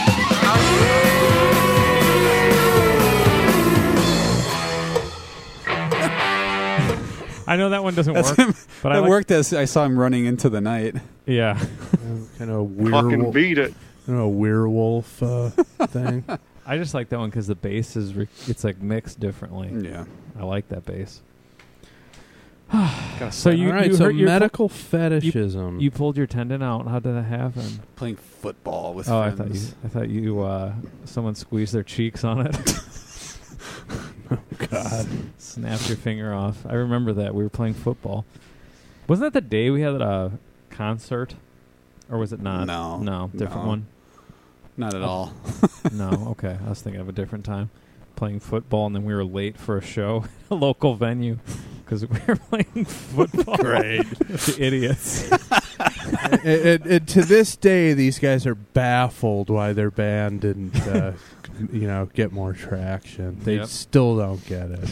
I know that one doesn't That's work, him. but It I like, worked as I saw him running into the night. Yeah. Kind of werewolf. Fucking beat it. Werewolf thing. I just like that one because the bass is it's like mixed differently. Yeah. I like that bass. Gotta So you All right, you so hurt your medical fetishism. you pulled your tendon out. How did that happen? playing football with I friends. thought you someone squeezed their cheeks on it. God. Snapped your finger off. I remember that. We were playing football. Wasn't that the day we had a concert? Or was it not? No. Different No. one? Not at all. No, okay. I was thinking of a different time. Playing football, and then we were late for a show, a local venue, because we were playing football. Great. The idiots. And to this day, these guys are baffled why their band didn't, get more traction. They Yep. still don't get it.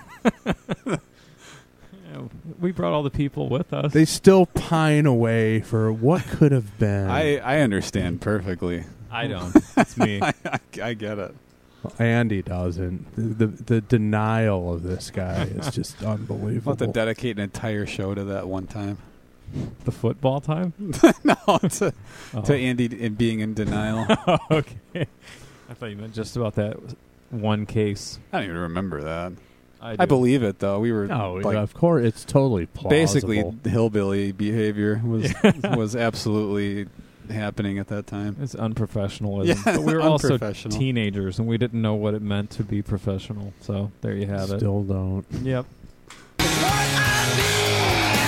Yeah, we brought all the people with us. They still pine away for what could have been. I understand perfectly. I don't. It's me. I get it. Andy doesn't. The denial of this guy is just I'll unbelievable. have to dedicate an entire show to that one time. The football time? No, to Oh. Andy in being in denial. Okay. I thought you meant just about that one case. I don't even remember that. I I believe it though. We were No, like, of course, it's totally plausible. basically hillbilly behavior was absolutely happening at that time. It's unprofessionalism. Yeah, But we were also unprofessional. teenagers, and we didn't know what it meant to be professional. So there you have it. Still don't. Yep. What I need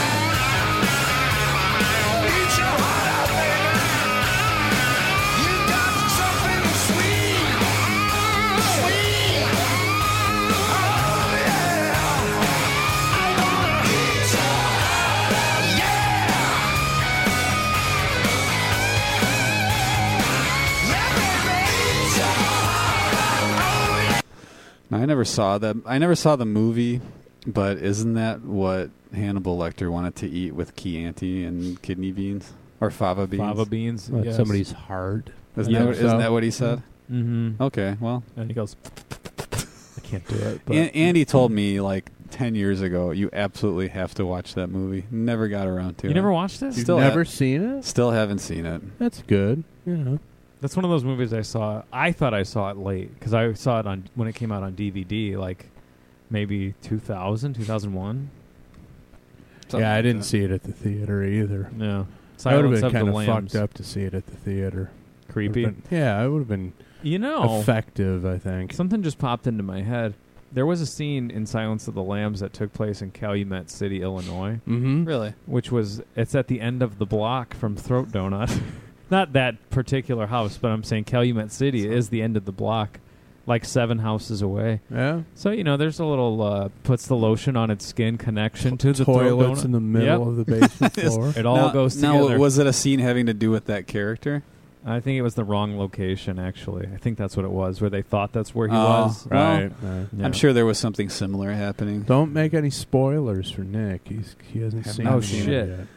I never saw that. I never saw the movie, but isn't that what Hannibal Lecter wanted to eat with Chianti and kidney beans or fava beans? Fava beans. What, yes. somebody's heart. Isn't, Yeah, isn't that what he said? Mm-hmm. Okay, well, And he goes, I can't do it. But Andy told me like 10 years ago, you absolutely have to watch that movie. Never got around to it. you never watched it? You've Still never have- seen it? Still haven't seen it. That's good. Yeah. That's one of those movies I saw. I thought I saw it late because I saw it on when it came out on DVD, like maybe 2000, 2001. Something Yeah, I like didn't that. see it at the theater either. No, I would have Silence been of the kind of Lambs. fucked up to see it at the theater. Creepy. Would've been- yeah, it would have been You know, effective, I think. something just popped into my head. There was a scene in Silence of the Lambs that took place in Calumet City, Illinois, Mm-hmm. Really? which was it's at the end of the block from Throat Donut. Not that particular house, but I'm saying Calumet City is the end of the block, like 7 houses away. Yeah. So, there's a little puts the lotion on its skin connection to the Throat Toilets Donut. in the middle Yep. of the basement floor. It all goes together. Now, was it a scene having to do with that character? I think it was the wrong location, actually. I think that's what it was, where they thought that's where he Oh, was. Right. Yeah. I'm sure there was something similar happening. Don't make any spoilers for Nick. He hasn't Have seen not it seen yet. it.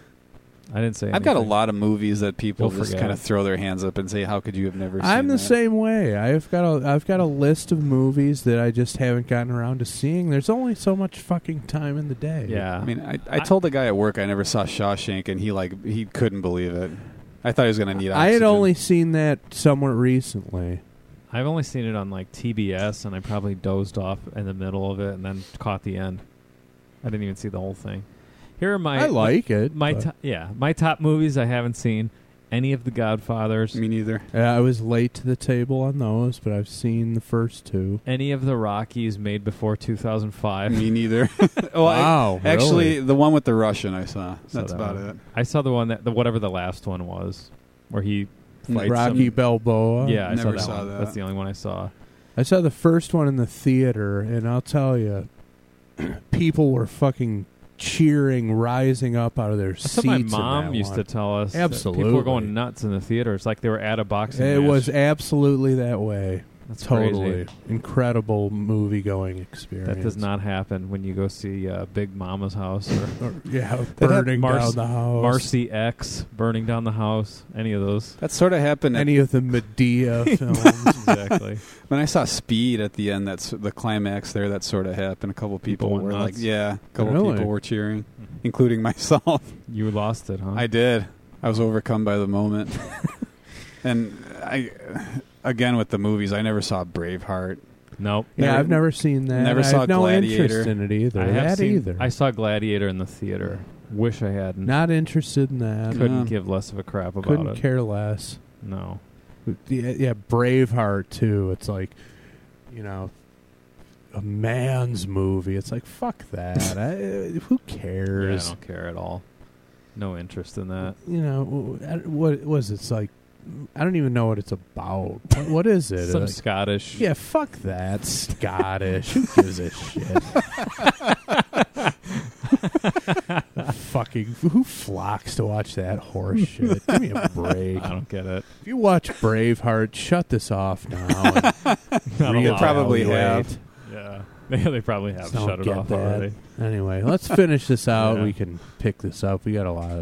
I didn't say anything. I've got a lot of movies that people You'll just forget kind of it. throw their hands up and say, "How could you have never seen I'm the that?" same way. I've got a list of movies that I just haven't gotten around to seeing. There's only so much fucking time in the day. Yeah. I mean, I told the guy at work I never saw Shawshank, and he couldn't believe it. I thought he was going to need oxygen. I had only seen that somewhat recently. I've only seen it on, like, TBS, and I probably dozed off in the middle of it and then caught the end. I didn't even see the whole thing. Here are my... I like it. My but- my top movies I haven't seen. Any of the Godfathers. Me neither. Yeah, I was late to the table on those, but I've seen the first two. Any of the Rockies made before 2005. Me neither. Wow, Actually, really? the one with the Russian I saw. So That's that about one. it. I saw the one whatever the last one was, where he fights Rocky some- Balboa. Yeah, I saw Never that saw one. that. That's the only one I saw. I saw the first one in the theater, and I'll tell you, people were fucking cheering, rising up out of their That's seats. what my in mom that used one. to tell us. that Absolutely. People were going nuts in the theater. It's like they were at a boxing It match. was absolutely that way. That's Totally. crazy. Incredible movie-going experience. That does not happen when you go see Big Mama's House or Yeah, burning down the house. Marcy X, Burning Down the House, any of those. That sort of happened Any of the Medea films. Exactly. when I saw Speed at the end. That's the climax there. That sort of happened. A couple people People went were like, nuts. "Yeah," a couple Really? people were cheering, including myself. You lost it, huh? I did. I was overcome by the moment. And again with the movies, I never saw Braveheart. Nope. Yeah, Never- I've never seen that. never I saw have no Gladiator. interest in it either. I have That seen, either. I saw Gladiator in the theater. Wish I hadn't. Not interested in that. Couldn't Yeah. give less of a crap about Couldn't it. care less. No. Yeah, Braveheart too. It's like, a man's movie. It's like, fuck that. Who Yeah, I cares? don't care at all. No interest in that. What was it? It's like, I don't even know what it's about. What is it? Some Like, Scottish. yeah, fuck that. Scottish. Who gives a shit? Fucking who flocks to watch that horse shit? Give me a break. I don't get it. If you watch Braveheart, shut this off now. Not You allowed. probably reevaluate. have. Yeah. They probably have Don't shut it get off that. already. Anyway, let's finish this out. Yeah. We can pick this up. We got a lot of.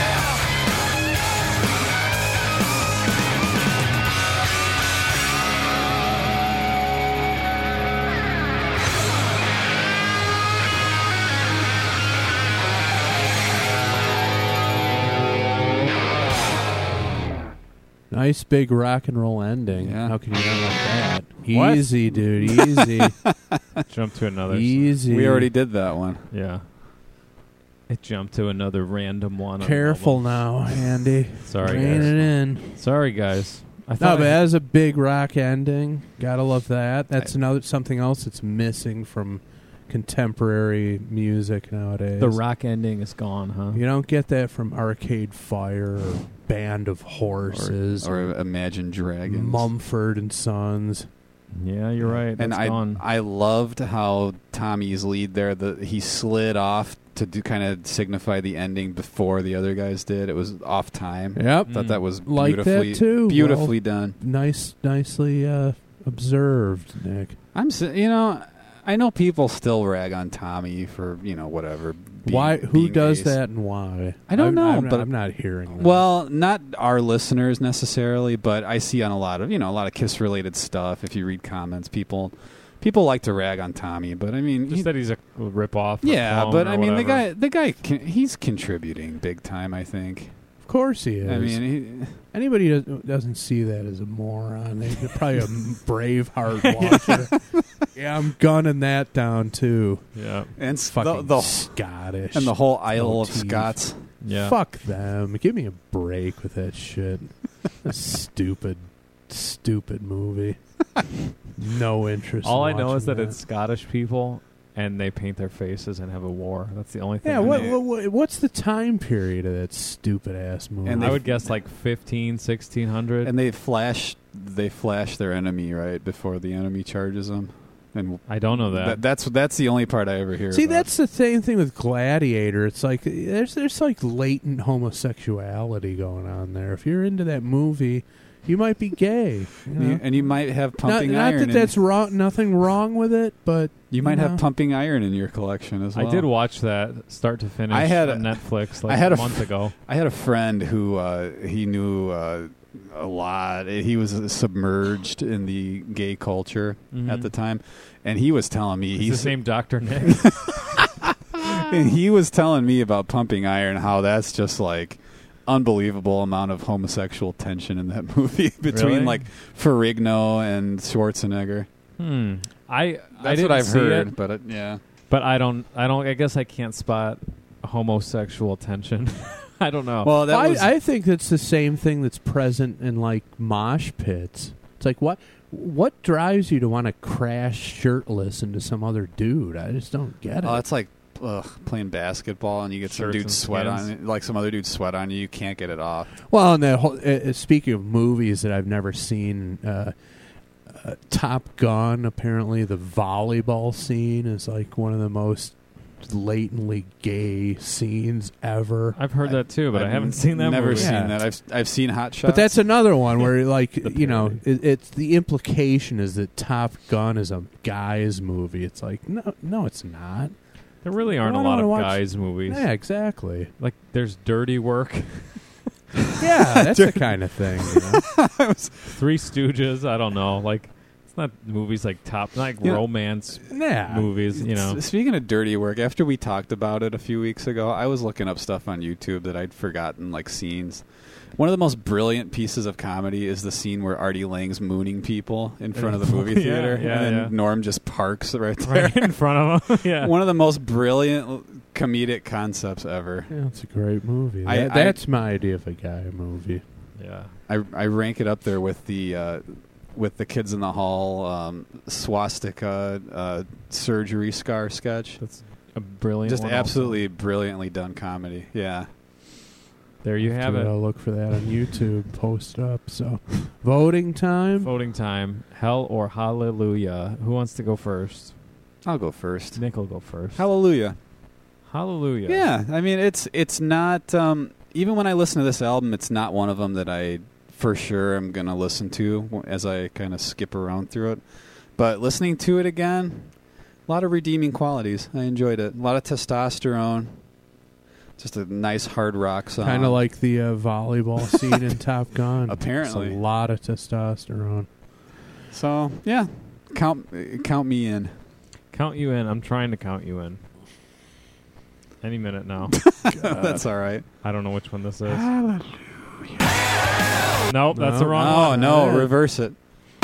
Nice big rock and roll ending. Yeah. How can you not like that? What? Easy, dude. Easy. Jump to another. Easy. We already did that one. Yeah. It jumped to another random one. on Careful the now, Andy. album. Sorry, Rein guys. it in. Sorry, guys. I No, thought but I- as a big rock ending, gotta love that. That's something else that's missing from contemporary music nowadays. the rock ending is gone, huh? You don't get that from Arcade Fire or Band of Horses Or Imagine Dragons. Mumford and Sons. Yeah, you're right. And That's gone. I loved how Tommy's lead there. He slid off to kind of signify the ending before the other guys did. It was off time. Yep. Thought that was Like that beautifully too. beautifully done. Nicely observed, Nick. I know people still rag on Tommy for whatever. Why? Who being does ace. that and why? I don't know, I'm but I'm not hearing that. Well, not our listeners necessarily, but I see on a lot of Kiss related stuff. If you read comments, people like to rag on Tommy, but I mean, Just that he's a rip-off. or yeah, clone but or I mean, whatever. the guy, he's contributing big time. I think. Of course he is. I mean, anybody doesn't see that as a moron. They're probably a brave heart watcher. Yeah, I'm gunning that down too. Yeah. and Fucking the Scottish and the whole Isle of motif. Scots. Yeah. Fuck them. Give me a break with that shit. A stupid movie. No interest. All I in know is watching that it's Scottish people, and they paint their faces and have a war. That's the only thing. Yeah, I know. what's the time period of that stupid ass movie? And I would guess like 1600. And they flash their enemy right before the enemy charges them. And I don't know that. that's the only part I ever hear. See, about. that's the same thing with Gladiator. It's like there's like latent homosexuality going on there. If you're into that movie, you might be gay. You know? And you might have pumping not iron. that that's wrong. Nothing wrong with it, but you might know. have pumping iron in your collection as well. I did watch that start to finish I had on Netflix like I had a a month ago. I had a friend who he knew a lot. He was submerged in the gay culture at the time, and he was telling me He's the same Dr. Nick. and he was telling me about pumping iron, how that's just like unbelievable amount of homosexual tension in that movie between Really? like Ferrigno and Schwarzenegger. I That's didn't what I've see heard, it, but yeah. but I guess I can't spot homosexual tension. I don't know. Well, that was I think that's the same thing that's present in like mosh pits. It's like what drives you to want to crash shirtless into some other dude? I just don't get it. it's like playing basketball and you get some Shirts dude and sweat skins. on it, like some other dude sweat on you. You can't get it off. Well, and the whole, speaking of movies that I've never seen, Top Gun. Apparently, the volleyball scene is like one of the most latently gay scenes ever. I've heard that too, but I I've haven't seen that Never movie. seen Yeah. that. I've seen Hot Shots. But that's another one where, like, The it's the implication is that Top Gun is a guy's movie. It's like, no, it's not. There really aren't a Why don't lot I of watch- guys movies. Yeah, exactly. Like there's Dirty Work, Yeah, that's the kind of thing. You know? Three Stooges. I don't know. Like it's not movies like Yeah. romance Yeah. movies. You know. Speaking of dirty work, after we talked about it a few weeks ago, I was looking up stuff on YouTube that I'd forgotten, like scenes. One of the most brilliant pieces of comedy is the scene where Artie Lang's mooning people in front of the movie Yeah, theater, yeah, and then yeah. Norm just parks right there. Right in front of them. Yeah. One of the most brilliant comedic concepts ever. Yeah, it's a great movie. I- That's my idea of a guy movie. Yeah. I rank it up there with the Kids in the Hall swastika surgery scar sketch. That's a brilliant. Just one also. absolutely brilliantly done comedy. Yeah. There you have it. I'll look for that on YouTube. Post up. So, voting time. Voting time. Hell or Hallelujah. Who wants to go first? I'll go first. Nick will go first. Hallelujah. Hallelujah. Yeah, I mean it's not even when I listen to this album, it's not one of them that I for sure am going to listen to as I kind of skip around through it. But listening to it again, a lot of redeeming qualities. I enjoyed it. A lot of testosterone. Just a nice hard rock song. Kind of like the volleyball scene in Top Gun. Apparently. It's a lot of testosterone. So, yeah. Count me in. Count you in. I'm trying to count you in. Any minute now. That's all right. I don't know which one this is. Nope, that's the No. wrong Oh, one. no, Yeah. reverse it.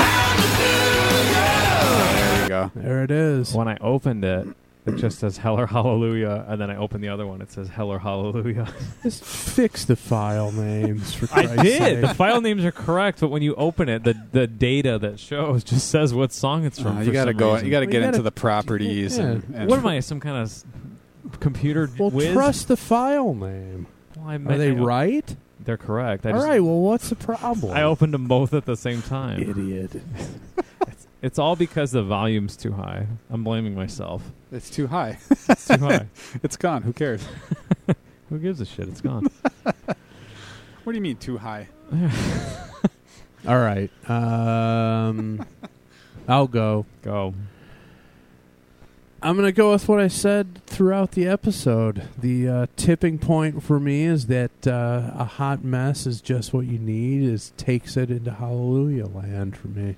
There you go. There it is. When I opened it, it just says Hell or Hallelujah, and then I opened the other one. It says Hell or Hallelujah. Just fix the file names for I Christ's did. sake. The file names are correct, but when you open it, the data that shows just says what song it's from. You for got to some go. reason. You got to Well, get you into gotta- the properties. Yeah. And What am I? Some kind of computer Well, whiz? trust the file name. Well, I Are meant- they I- right? They're correct. All right. Well, what's the problem? I opened them both at the same time. Idiot. It's all because the volume's too high. I'm blaming myself. It's too high. It's too high. It's gone. Who cares? Who gives a shit? It's gone. What do you mean too high? All right. I'll go. Go. I'm going to go with what I said throughout the episode. The tipping point for me is that a hot mess is just what you need. It takes it into Hallelujah land for me.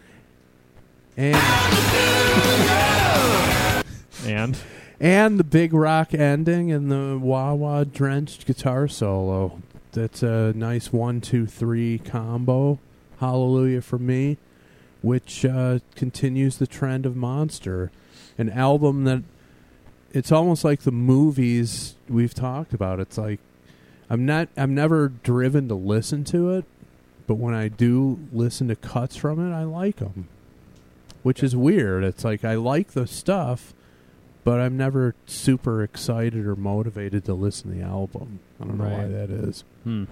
And the big rock ending and the wah-wah drenched guitar solo. That's a nice 1-2-3 combo. Hallelujah for me, which continues the trend of Monster. An album that it's almost like the movies we've talked about. It's like I'm never driven to listen to it, but when I do listen to cuts from it, I like them, which is weird. It's like I like the stuff, but I'm never super excited or motivated to listen to the album. I don't know why that is.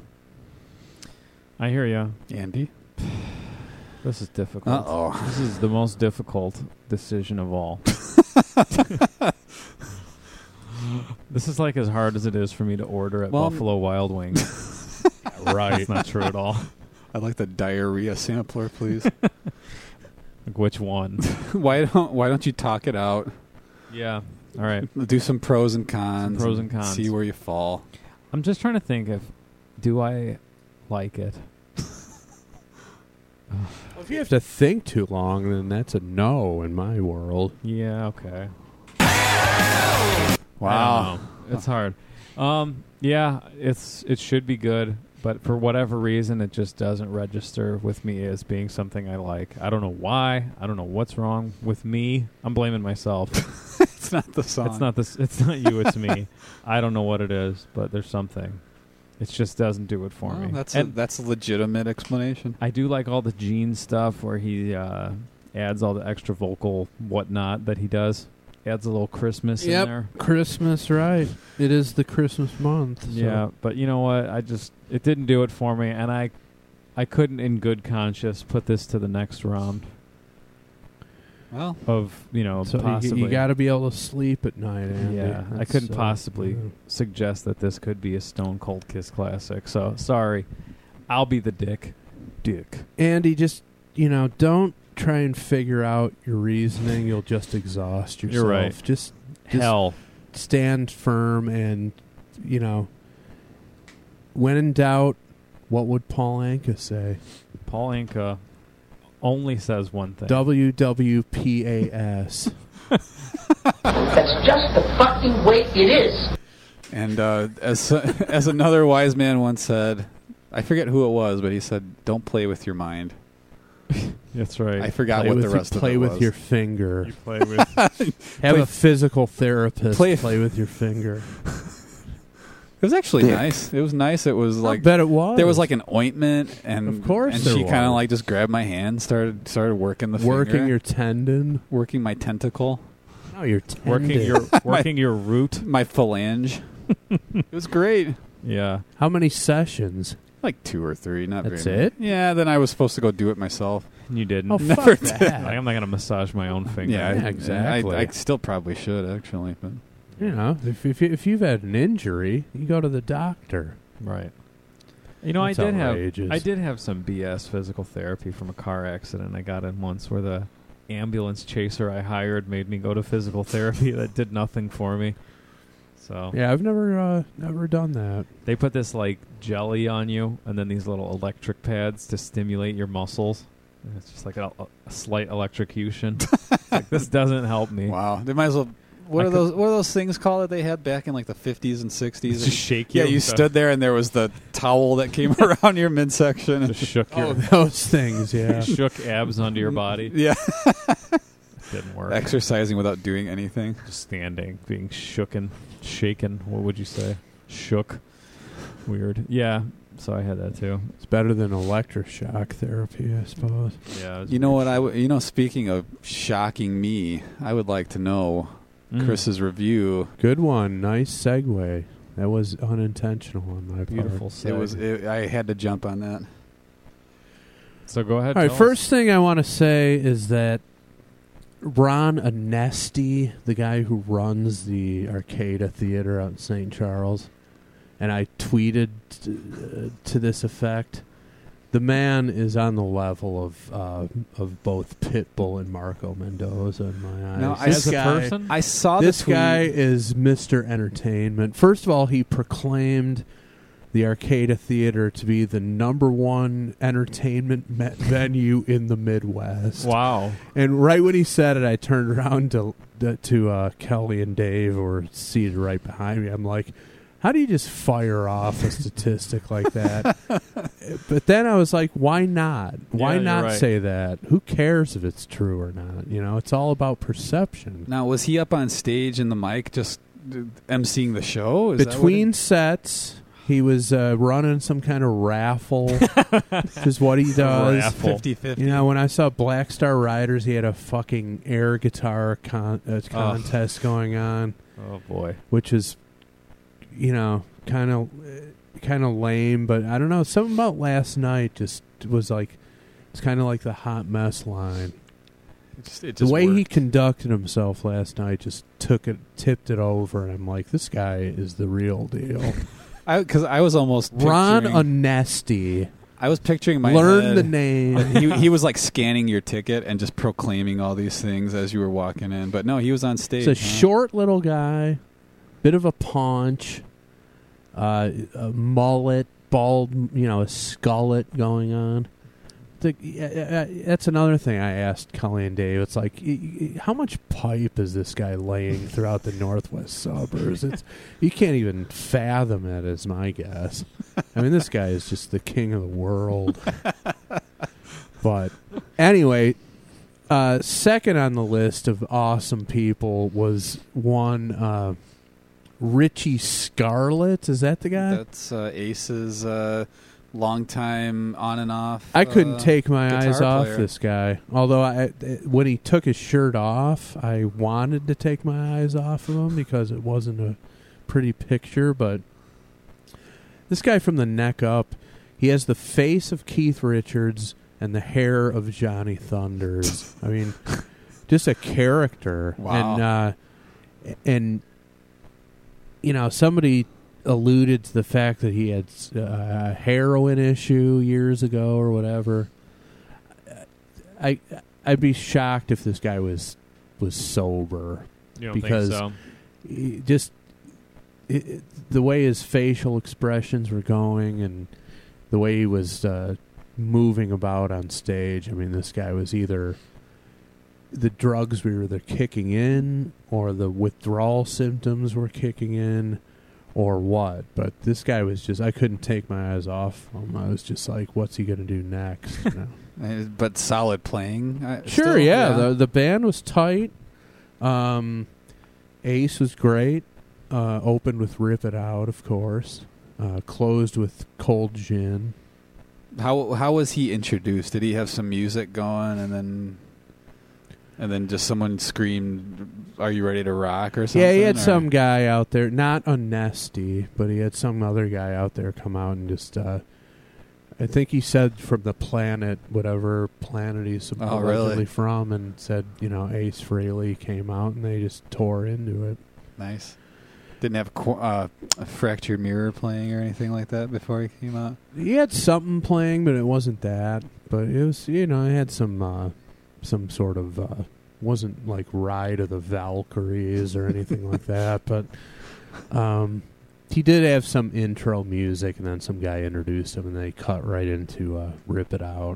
I hear you, Andy. This is difficult. Uh-oh. This is the most difficult decision of all. This is like as hard as it is for me to order at Buffalo Wild Wings. Right. It's not true at all. I'd like the diarrhea sampler, please. Like which one? Why don't you talk it out? Yeah. All right. Do some pros and cons. Some pros and cons. See where you fall. I'm just trying to think do I like it? Well, if you have to think too long, then that's a no in my world. Yeah, okay. Wow. I don't know. It's hard. Yeah, it should be good, but for whatever reason, it just doesn't register with me as being something I like. I don't know why. I don't know what's wrong with me. I'm blaming myself. It's not the song. It's not you, it's me. I don't know what it is, but there's something. It just doesn't do it for me. That's a legitimate explanation. I do like all the Gene stuff where he adds all the extra vocal whatnot that he does. Adds a little Christmas in there. Christmas, right. It is the Christmas month. So. Yeah, but you know what? It didn't do it for me, and I couldn't in good conscience put this to the next round. Well, so possibly. You got to be able to sleep at night, Andy. Yeah, I couldn't possibly suggest that this could be a Stone Cold Kiss classic. So, sorry. I'll be the dick. Andy, just, don't try and figure out your reasoning. You'll just exhaust yourself. You're right. Just hell. Stand firm and, when in doubt, what would Paul Anka say? Paul Anka only says one thing. WWPAS. That's just the fucking way it is. And as another wise man once said, I forget who it was, but he said, "Don't play with your mind." That's right. I forgot what the rest of it was. Play with your finger. You play with. Have a physical therapist play with your finger. It was actually nice. It was nice. It was like I bet it was. There was like an ointment, and of course, and there she kind of was. like just grabbed my hand, started working the working finger, your tendon, working my tentacle. No, your tendon. working your root, my phalange. It was great. Yeah. How many sessions? Like 2 or 3. Not That's very many. it. Yeah. Then I was supposed to go do it myself. You didn't. Oh, Never fuck did. that. Like, I'm not going to massage my own finger. Yeah, exactly. I still probably should actually, but if you've had an injury, you go to the doctor. Right. That's outrageous. I did have some BS physical therapy from a car accident I got in once where the ambulance chaser I hired made me go to physical therapy that did nothing for me. So yeah, I've never done that. They put this like jelly on you and then these little electric pads to stimulate your muscles. And it's just like a slight electrocution. Like, this doesn't help me. Wow. They might as well. What are those things called that they had back in like the 50s and 60s? Just shake you. Yeah, you stood there and there was the towel that came around your midsection. Just shook your those things, yeah. shook abs onto your body. Yeah. Didn't work. Exercising without doing anything. Just standing, being shaken. What would you say? Shook. Weird. Yeah. So I had that too. It's better than electroshock therapy, I suppose. Yeah. You know what? Speaking of shocking me, I would like to know Chris's review. Good one. Nice segue. That was unintentional on my Beautiful part. I had to jump on that. So go ahead. All right, first thing I want to say is that Ron Anesti, the guy who runs the Arcada Theater out in St. Charles, and I tweeted to this effect, the man is on the level of both Pitbull and Marco Mendoza in my eyes. No, As a person? I saw This the tweet. guy is Mr. Entertainment. First of all, he proclaimed the Arcada Theater to be the #1 entertainment venue in the Midwest. Wow. And right when he said it, I turned around to Kelly and Dave, who were seated right behind me. I'm like, how do you just fire off a statistic like that? But then I was like, why not? Why Yeah, not you're right. say that? Who cares if it's true or not? You know, it's all about perception. Now, was he up on stage in the mic just emceeing the show? Is Between sets, he was running some kind of raffle, which is what he does. Raffle. 50-50? You know, when I saw Black Star Riders, he had a fucking air guitar contest going on, Oh boy. which is, you know, kind of lame. But I don't know. Something about last night just was like, it's kind of like the hot mess line. It The way he worked. conducted himself last night just tipped it over, and I'm like, this guy is the real deal. Because I was almost Ron picturing- Onesti. I was picturing my Learn head- the name. he was like scanning your ticket and just proclaiming all these things as you were walking in. But no, he was on stage. It's a short little guy, bit of a paunch, a mullet, bald, you know, a skullet going on. That's another thing I asked Kelly and Dave. It's like, how much pipe is this guy laying throughout the northwest suburbs? You can't even fathom it, is my guess. I mean, this guy is just the king of the world. But anyway, second on the list of awesome people was one Richie Scarlett. Is that the guy? That's Ace's long time on and off. I couldn't take my guitar eyes off player. this guy. Although when he took his shirt off, I wanted to take my eyes off of him because it wasn't a pretty picture. But this guy from the neck up, he has the face of Keith Richards and the hair of Johnny Thunders. I mean, just a character. Wow. And you know, somebody alluded to the fact that he had a heroin issue years ago or whatever. I'd be shocked if this guy was sober. You don't Because think so? he just the way his facial expressions were going and the way he was moving about on stage. I mean, this guy was either the drugs were either kicking in or the withdrawal symptoms were kicking in or what. But this guy was just, I couldn't take my eyes off him. I was just like, what's he going to do next? You know? But solid playing. Sure, still, yeah. The band was tight. Ace was great. Opened with Rip It Out, of course. Closed with Cold Gin. How was he introduced? Did he have some music going and then just someone screamed, "Are you ready to rock?" or something? Yeah, he had or? some guy out there, not Onesti, but he had some other guy out there come out and just, I think he said from the planet, whatever planet he's Oh, allegedly really? from, and said, you know, Ace Frehley came out and they just tore into it. Nice. Didn't have a fractured mirror playing or anything like that before he came out. He had something playing, but it wasn't that. But it was, you know, it had some sort of, wasn't like Ride of the Valkyries or anything like that. But he did have some intro music, and then some guy introduced him, and they cut right into Rip It Out.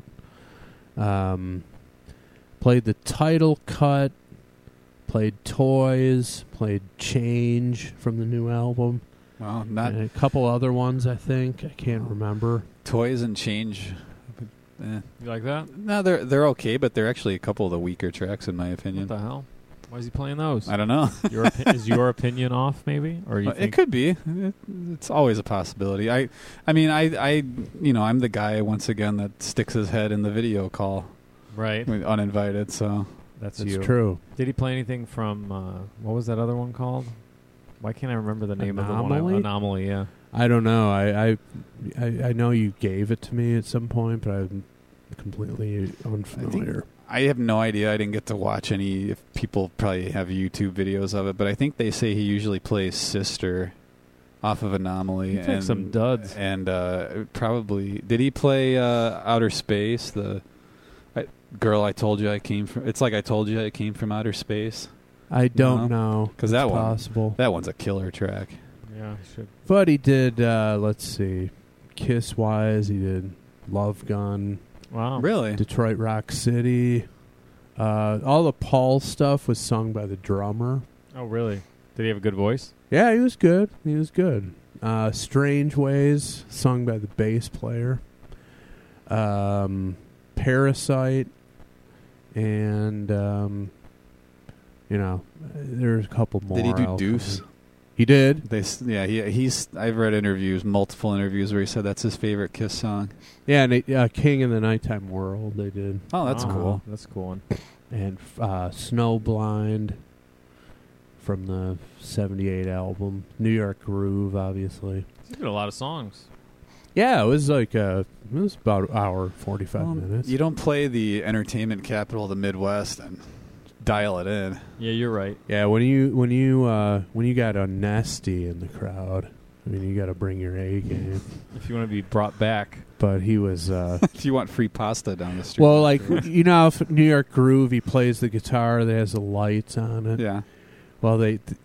Played the title cut, played Toys, played Change from the new album. Well, not And a couple other ones, I think. I can't remember. Toys and Change. You like that? No, they're okay, but they're actually a couple of the weaker tracks in my What opinion. the hell? Why is he playing those? I don't know. Is your opinion off, maybe? Or you It think could be. It's always a possibility. I mean, I'm the guy once again that sticks his head in the video call, right? uninvited. So That's It's you. true. Did he play anything from what was that other one called? Why can't I remember the name of the one? Anomaly? Anomaly, yeah. I don't know. I know you gave it to me at some point, but I'm completely unfamiliar. I have no idea. I didn't get to watch any. If people probably have YouTube videos of it, but I think they say he usually plays Sister off of Anomaly. He took and some duds. And probably did he play Outer Space? Girl, I told you I came from. It's like I told you I came from outer space. I don't know. Because It's that one, possible. that one's a killer track. Yeah, should. But he did. Let's see, Kiss Wise. He did Love Gun. Wow. Really? Detroit Rock City. All the Paul stuff was sung by the drummer. Oh, really? Did he have a good voice? Yeah, he was good. He was good. Strange Ways, sung by the bass player. Parasite, and there's a couple more. Did he do Deuce? He did. He's. I've read multiple interviews where he said that's his favorite Kiss song. Yeah, and King in the Nighttime World. They did. Oh, that's cool. That's a cool one. And Snowblind from the '78 album. New York Groove, obviously. He did a lot of songs. Yeah, it was like it was about an hour 45 minutes. You don't play the entertainment capital of the Midwest and dial it in. Yeah, you're right. Yeah, when you got a Nasty in the crowd, I mean, you got to bring your A game. If you want to be brought back. But he was. If you want free pasta down the street. Well, like how New York Groove, he plays the guitar that has the lights on it. Yeah. Well,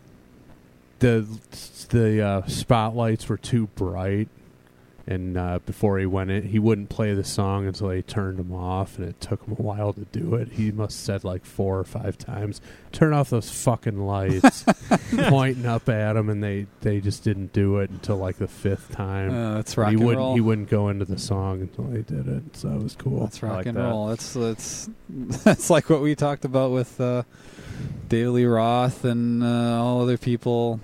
the spotlights were too bright. And before he went in, he wouldn't play the song until they turned him off, and it took him a while to do it. He must have said like 4 or 5 times, "Turn off those fucking lights," pointing up at him, and they just didn't do it until like the 5th time. That's rock and roll. He wouldn't go into the song until they did it, so it was cool. That's rock like and that. roll. That's like what we talked about with David Lee Roth and all other people,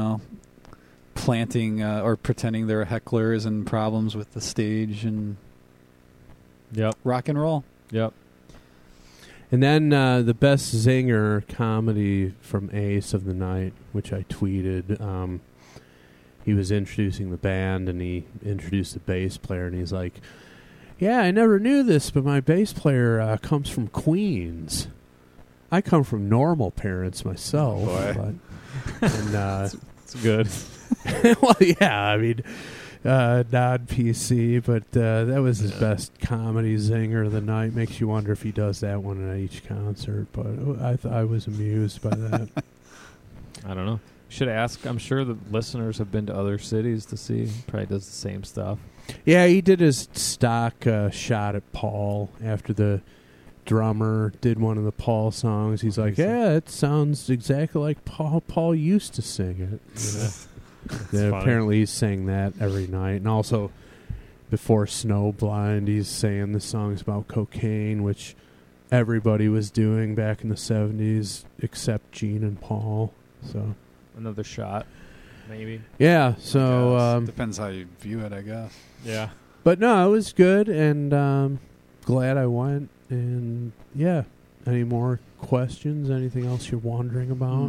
planting or pretending they're hecklers and problems with the stage and rock and roll. Yep. And then the best zinger comedy from Ace of the Night, which I tweeted. He was introducing the band, and he introduced the bass player, and he's like, "Yeah, I never knew this, but my bass player comes from Queens. I come from normal parents myself." Boy. It's good. Well, yeah, I mean, non-PC, but that was his best comedy zinger of the night. Makes you wonder if he does that one at each concert, but I was amused by that. I don't know. Should ask. I'm sure the listeners have been to other cities to see. Probably does the same stuff. Yeah, he did his stock shot at Paul after the drummer did one of the Paul songs. He's like, "Yeah, it sounds exactly like Paul. Paul used to sing it." Yeah, apparently he's saying that every night. And also, before Snowblind, he's saying the songs about cocaine, which everybody was doing back in the 70s except Gene and Paul. So Another shot, maybe. yeah, so... depends how you view it, I guess. Yeah. But no, it was good, and glad I went. And, yeah, any more questions? Anything else you're wondering about?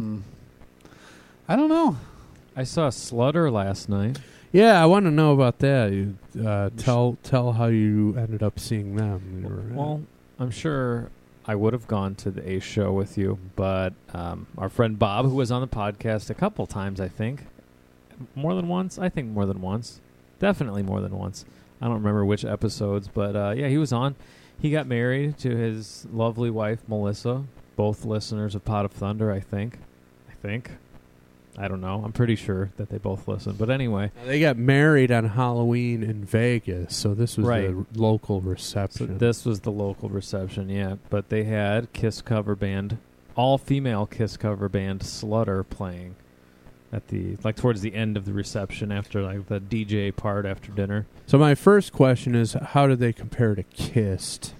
I don't know. I saw Slutter last night. Yeah, I want to know about that. You tell how you ended up seeing them. Well, I'm sure I would have gone to the Ace show with you, but our friend Bob, who was on the podcast a couple times, I think. More than once? I think more than once. Definitely more than once. I don't remember which episodes, but yeah, he was on. He got married to his lovely wife, Melissa. Both listeners of Pot of Thunder, I think. I don't know. I'm pretty sure that they both listen. But anyway. They got married on Halloween in Vegas, so this was the local reception. So this was the local reception, yeah. But they had Kiss cover band, all-female Kiss cover band, Slutter, playing at towards the end of the reception after the DJ part after dinner. So my first question is, how did they compare to Kissed?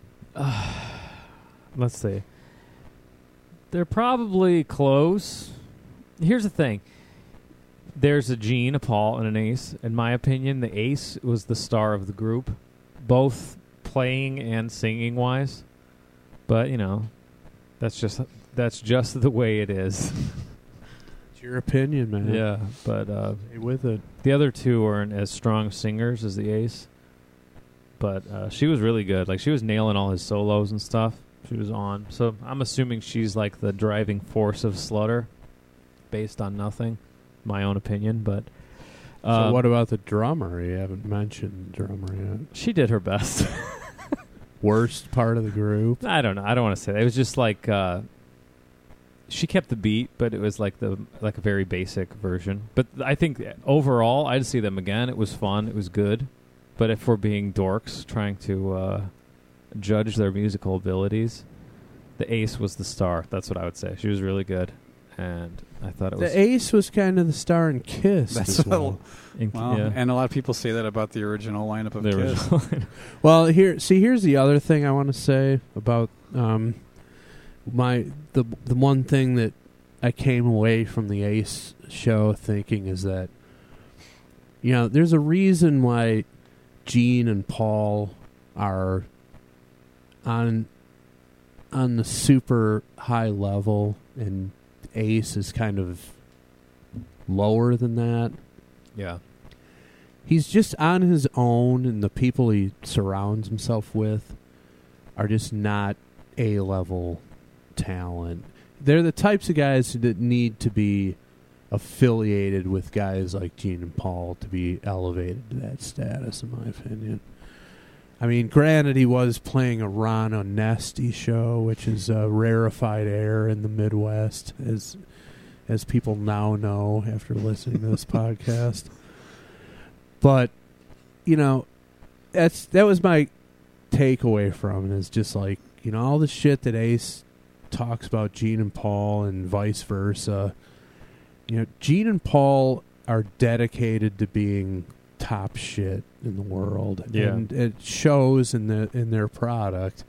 Let's see. They're probably close. Here's the thing. There's a Gene, a Paul, and an Ace. In my opinion, the Ace was the star of the group, both playing and singing-wise. But, that's just the way it is. It's your opinion, man. Yeah, but stay with it. The other two aren't as strong singers as the Ace. But she was really good. She was nailing all his solos and stuff. She was on. So I'm assuming she's the driving force of Slutter, based on nothing, my own opinion. But So what about the drummer? You haven't mentioned the drummer yet. She did her best. Worst part of the group? I don't know. I don't want to say that. It was just like she kept the beat, but it was like a very basic version. But I think overall, I'd see them again. It was fun. It was good. But if we're being dorks trying to judge their musical abilities, the Ace was the star. That's what I would say. She was really good, and I thought it was. The Ace was kind of the star in Kiss. That's as well. Wow. And a lot of people say that about the original lineup of The Kiss. original. Well, here's the other thing I want to say about the one thing that I came away from the Ace show thinking is that, you know, there's a reason why Gene and Paul are on the super high level and Ace is kind of lower than that. Yeah. He's just on his own, and the people he surrounds himself with are just not A-level talent. They're the types of guys that need to be affiliated with guys like Gene and Paul to be elevated to that status, in my opinion. I mean, granted, he was playing a Ron Onesti show, which is rarefied air in the Midwest, as people now know after listening to this podcast. But, you know, that was my takeaway from it, is just like, you know, all the shit that Ace talks about Gene and Paul and vice versa. You know, Gene and Paul are dedicated to being top shit in the world. Yeah. And it shows in their product.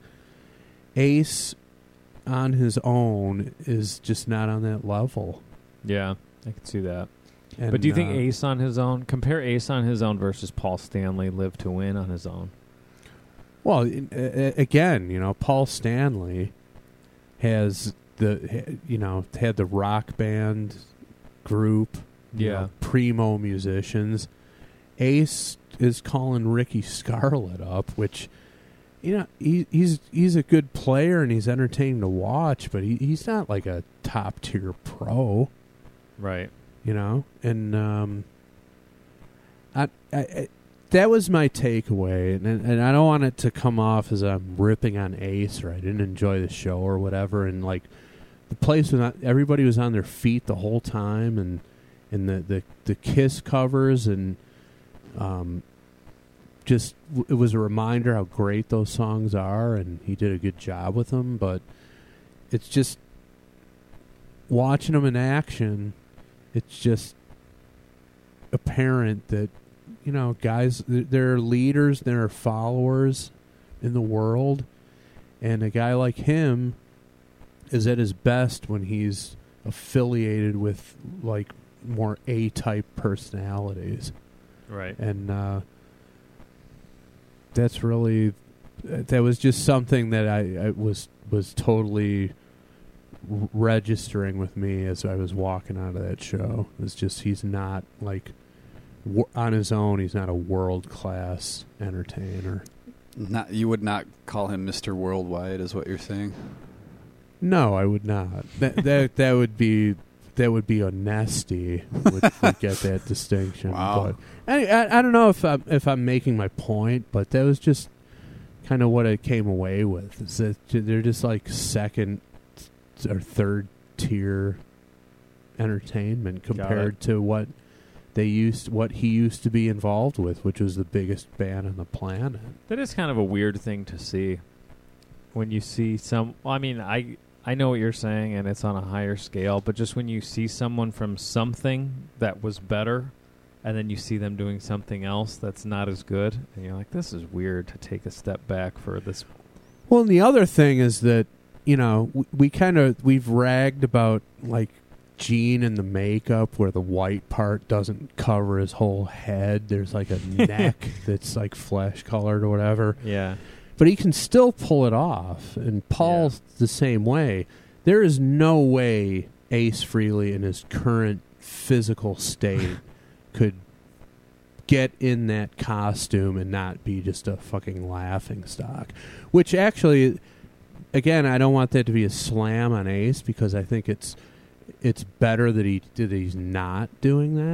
Ace on his own is just not on that level. Yeah, I can see that. And, But do you think Ace on his own, compare Ace on his own versus Paul Stanley, Live to Win on his own? Well, again, you know, Paul Stanley has had the rock band group, you know, primo musicians. Ace is calling Ricky Scarlett up, which, you know, he's a good player and he's entertaining to watch, but he's not like a top tier pro, right? You know, and I that was my takeaway, and I don't want it to come off as I'm ripping on Ace or I didn't enjoy the show or whatever. And like the place was not, everybody was on their feet the whole time, and the Kiss covers and just it was a reminder how great those songs are, and he did a good job with them. But it's just watching them in action, it's just apparent that, you know, guys, there are leaders, there are followers in the world, and a guy like him is at his best when he's affiliated with like more A-type personalities. Right. And that was just something that I was totally registering with me as I was walking out of that show. It's just, he's not like on his own, he's not a world-class entertainer. You would not call him Mr. Worldwide, is what you're saying? No, I would not. That would be Onesti would get that distinction. Wow. But I don't know if I'm making my point, but that was just kind of what I came away with. Is that they're just like second or third tier entertainment compared to what he used to be involved with, which was the biggest band on the planet. That is kind of a weird thing to see when you see some. Well, I mean, I know what you're saying, and it's on a higher scale, but just when you see someone from something that was better, and then you see them doing something else that's not as good, and you're like, this is weird to take a step back for this. Well, and the other thing is that, you know, we've ragged about like Gene and the makeup where the white part doesn't cover his whole head. There's like a neck that's like flesh colored or whatever. Yeah. But he can still pull it off, and Paul's the same way. There is no way Ace Frehley in his current physical state could get in that costume and not be just a fucking laughing stock. Which actually, again, I don't want that to be a slam on Ace, because I think it's better that he's not doing that.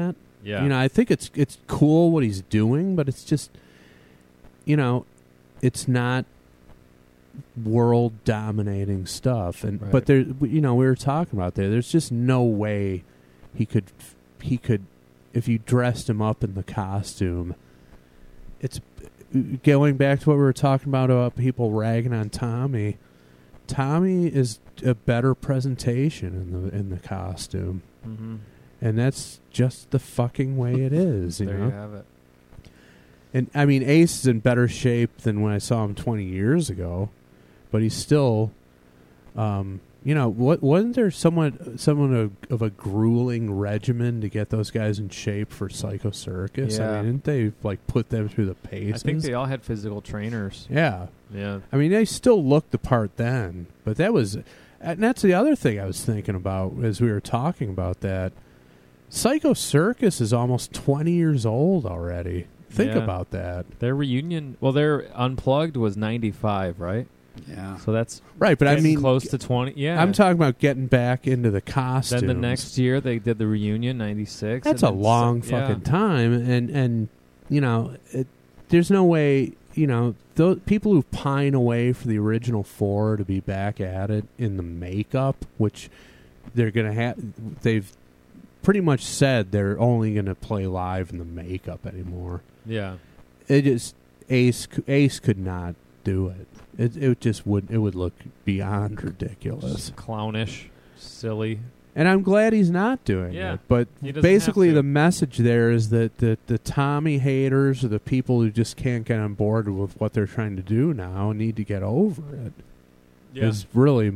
Yeah. You know, I think it's cool what he's doing, but it's just, you know, it's not world dominating stuff. And Right. but there, you know, we were talking about there's just no way he could if you dressed him up in the costume. It's going back to what we were talking about people ragging on Tommy. Tommy is a better presentation in the costume. Mm-hmm. And that's just the fucking way it is, you There know? you have it. And, I mean, Ace is in better shape than when I saw him 20 years ago. But he's still, you know, wasn't there someone of a grueling regimen to get those guys in shape for Psycho Circus? Yeah. I mean, didn't they, like, put them through the paces? I think they all had physical trainers. Yeah. Yeah. I mean, they still looked the part then. But that was... And that's the other thing I was thinking about as we were talking about that. Psycho Circus is almost 20 years old already. Think Yeah. about that. Their reunion, well, their Unplugged was 95, right? Yeah. So that's Right, but I getting mean... close to 20. Yeah. I'm talking about getting back into the costumes. Then the next year they did the reunion, 96. That's a and then long so- yeah. fucking time. And you know, there's no way... You know, those people who pine away for the original four to be back at it in the makeup, which they're going to have... They've pretty much said they're only going to play live in the makeup anymore. Yeah. It just... Ace could not do it. It just would... It would look beyond ridiculous. Just clownish, silly. And I'm glad he's not doing Yeah. it. But He doesn't basically have to. the message there is that the Tommy haters or the people who just can't get on board with what they're trying to do now need to get over it. Yeah. Is really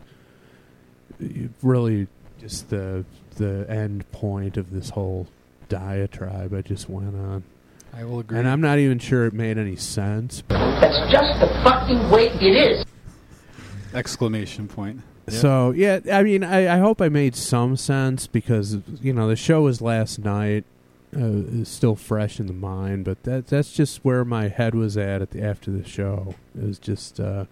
just the end point of this whole diatribe I just went on. I will agree. And I'm not even sure it made any sense. But That's just the fucking way it is. Exclamation point. So, yeah, I mean, I hope I made some sense because, you know, the show was last night. It's still fresh in the mind, but that's just where my head was at after the show. It was just, you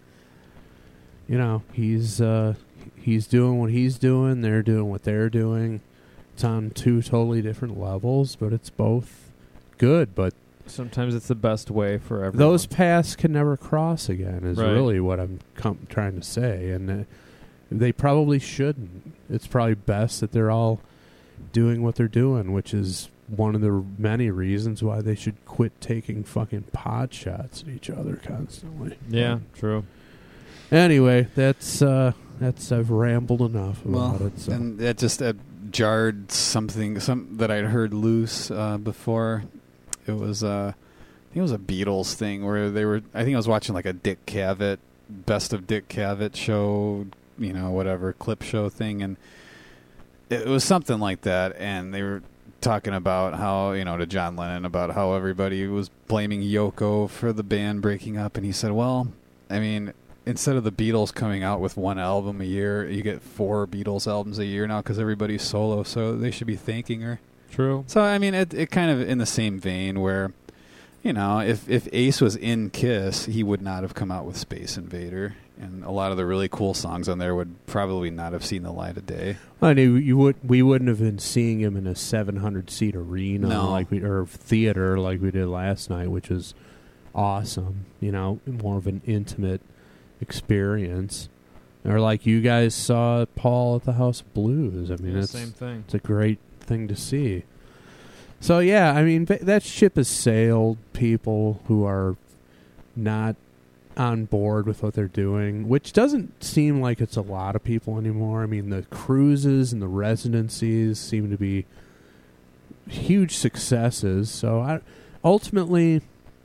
know, he's doing what he's doing. They're doing what they're doing. It's on two totally different levels, but it's both good. But Sometimes it's the best way for everyone. those paths can never cross again is Right. really what I'm trying to say. And they probably shouldn't. It's probably best that they're all doing what they're doing, which is one of the many reasons why they should quit taking fucking pot shots at each other constantly. Yeah, true. Anyway, that's I've rambled enough about it. So. And that just jarred something that I'd heard loose before. It was I think it was a Beatles thing where they were. I think I was watching like a Dick Cavett best of Dick Cavett show, you know, whatever clip show thing, and it was something like that. And they were talking about how, you know, to John Lennon about how everybody was blaming Yoko for the band breaking up, and he said, well, I mean, instead of the Beatles coming out with one album a year, you get 4 Beatles albums a year now because everybody's solo, so they should be thanking her. True. So, I mean, it kind of in the same vein where, you know, if Ace was in Kiss, he would not have come out with Space Invader, and a lot of the really cool songs on there would probably not have seen the light of day. I mean, we wouldn't have been seeing him in a 700-seat arena or theater like we did last night, which was awesome. You know, more of an intimate experience. Or like you guys saw Paul at the House of Blues. I mean, Yeah, it's same thing. It's a great thing to see. So yeah, I mean that ship has sailed. People who are not on board with what they're doing, which doesn't seem like it's a lot of people anymore. I mean, the cruises and the residencies seem to be huge successes. So ultimately,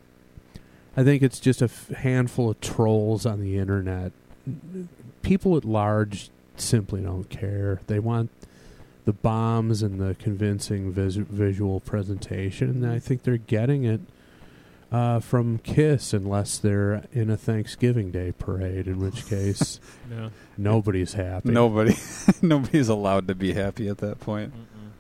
I think it's just a handful of trolls on the internet. People at large simply don't care. They want the bombs and the convincing visual presentation, and I think they're getting it from Kiss, unless they're in a Thanksgiving Day parade, in which case nobody's happy. Nobody's allowed to be happy at that point.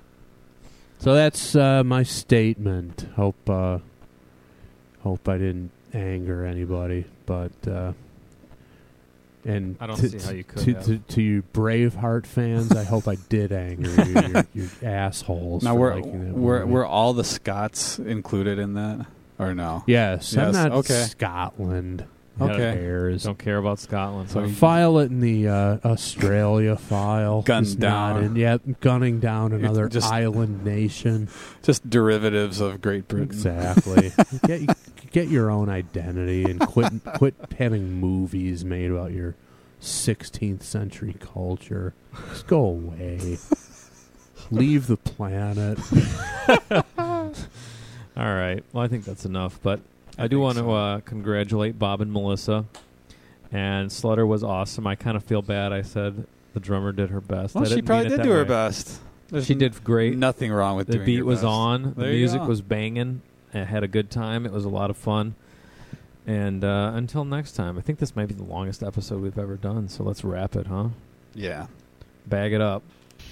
So that's my statement. Hope I didn't anger anybody, but And I don't see how you could have. to you Braveheart fans, I hope I did anger you. You're assholes. Now for liking that movie. were all the Scots included in that, or no? Yes, I'm Yes, not okay. Scotland. Okay. Who cares? Don't care about Scotland. So File it in the Australia file. Gun It's not down. in- yeah, gunning down another just- island nation. Just derivatives of Great Britain. Exactly. Get your own identity and quit having movies made about your 16th century culture. Just go away. Leave the planet. All right. Well, I think that's enough. But I do want to congratulate Bob and Melissa. And Slutter was awesome. I kind of feel bad. I said the drummer did her best. Well, I she didn't probably mean it did that do her way. best. There's She did great. Nothing wrong with The doing beat your was best. on. The There you music go. was banging. I had a good time. It was a lot of fun. And until next time, I think this might be the longest episode we've ever done. So let's wrap it, huh? Yeah. Bag it up.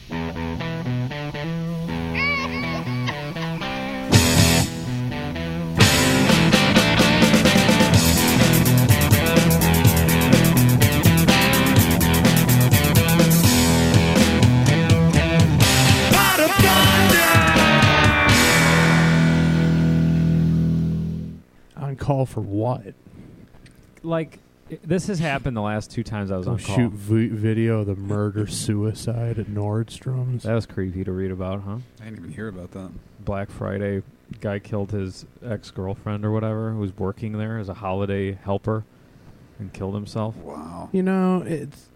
On call for what? Like, this has happened the last 2 times I was on call. Shoot video of the murder-suicide at Nordstrom's. That was creepy to read about, huh? I didn't even hear about that. Black Friday, guy killed his ex-girlfriend or whatever, who was working there as a holiday helper, and killed himself. Wow. You know, it's...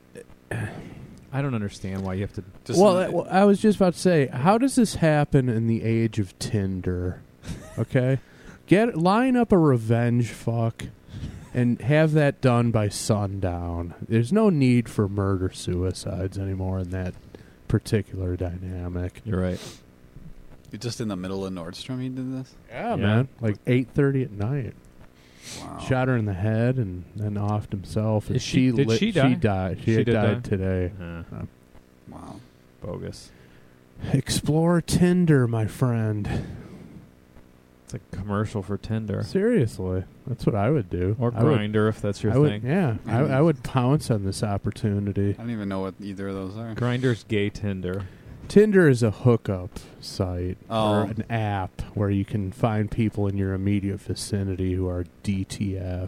I don't understand why you have to... Well, I was just about to say, how does this happen in the age of Tinder? Okay? Line up a revenge fuck and have that done by sundown. There's no need for murder-suicides anymore in that particular dynamic. You're right. You're just in the middle of Nordstrom you did this? Yeah, man. Like 8:30 at night. Wow. Shot her in the head and then offed himself. And Did she die? She died. She had did died die? today. Wow. Bogus. Explore Tinder, my friend. It's a commercial for Tinder. Seriously, that's what I would do. Or I would- Grindr, if that's your I would, thing. yeah, I would pounce on this opportunity. I don't even know what either of those are. Grindr's gay Tinder. Tinder is a hookup site Oh. or an app where you can find people in your immediate vicinity who are DTF.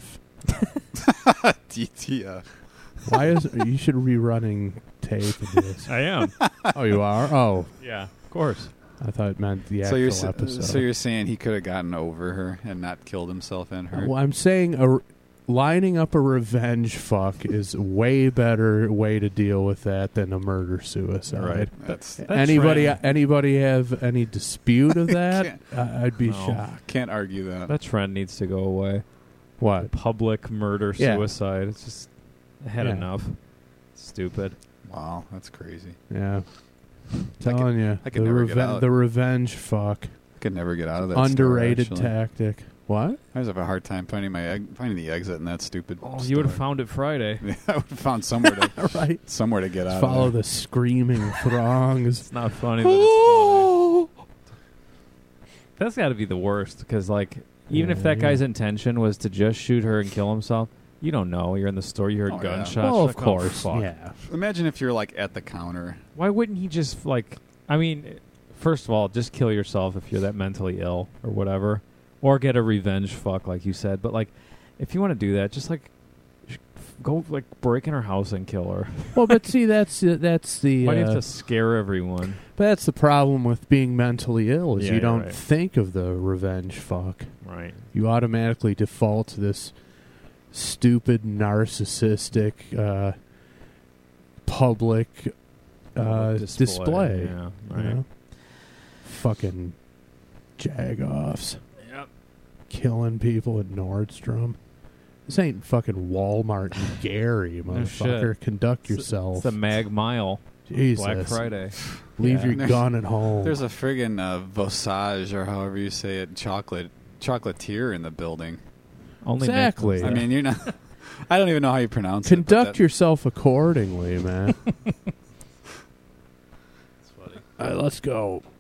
DTF. Why is you should be running tape of this? I am. Oh, you are? Oh, Yeah, of course. I thought it meant the So actual you're episode. so you're saying he could have gotten over her and not killed himself and her? Well, I'm saying lining up a revenge fuck is a way better way to deal with that than a murder-suicide. Right. That's Anybody have any dispute of that? Can't- I'd be No. shocked. can't argue that. That trend needs to go away. What? Public murder, Yeah. suicide. It's just, I had Yeah. enough. Stupid. Wow, that's crazy. Yeah. Telling you, I could never get out. the revenge fuck, I could never get out of that. underrated store, actually. tactic. What? I just have a hard time finding finding the exit in that stupid. Oh, you would have store. found it Friday. I would have found somewhere to Right. somewhere to get out. Follow of the screaming throngs. It's not funny, but it's funny. That's got to be the worst, because, like, even if that Yeah. guy's intention was to just shoot her and kill himself, you don't know. You're in the store, you heard Oh, yeah. gunshots. Well, you're of like, oh, course. fuck. Yeah. there. Imagine if you're like at the counter. Why wouldn't he just, like, I mean, first of all, just kill yourself if you're that mentally ill or whatever, or get a revenge fuck, like you said. But, like, if you want to do that, just, like, go, like, break in her house and kill her. Well, but see, that's the. Why do you have to scare everyone? But that's the problem with being mentally ill is Yeah, you you're don't right. think of the revenge fuck. Right. You automatically default to this stupid, narcissistic, public display. Yeah, you right. know? Fucking jagoffs. Yep. Killing people at Nordstrom. This ain't fucking Walmart and Gary, motherfucker. shit. Conduct yourself. It's the Mag Mile. Jesus. Black Friday. Leave Yeah. your gun at home. There's a friggin' Vosage or however you say it, chocolatier in the building. Only Nick Exactly. knows I that. mean, you're not. I don't even know how you pronounce Conduct it. but that- yourself accordingly, man. It's funny. All right, let's go.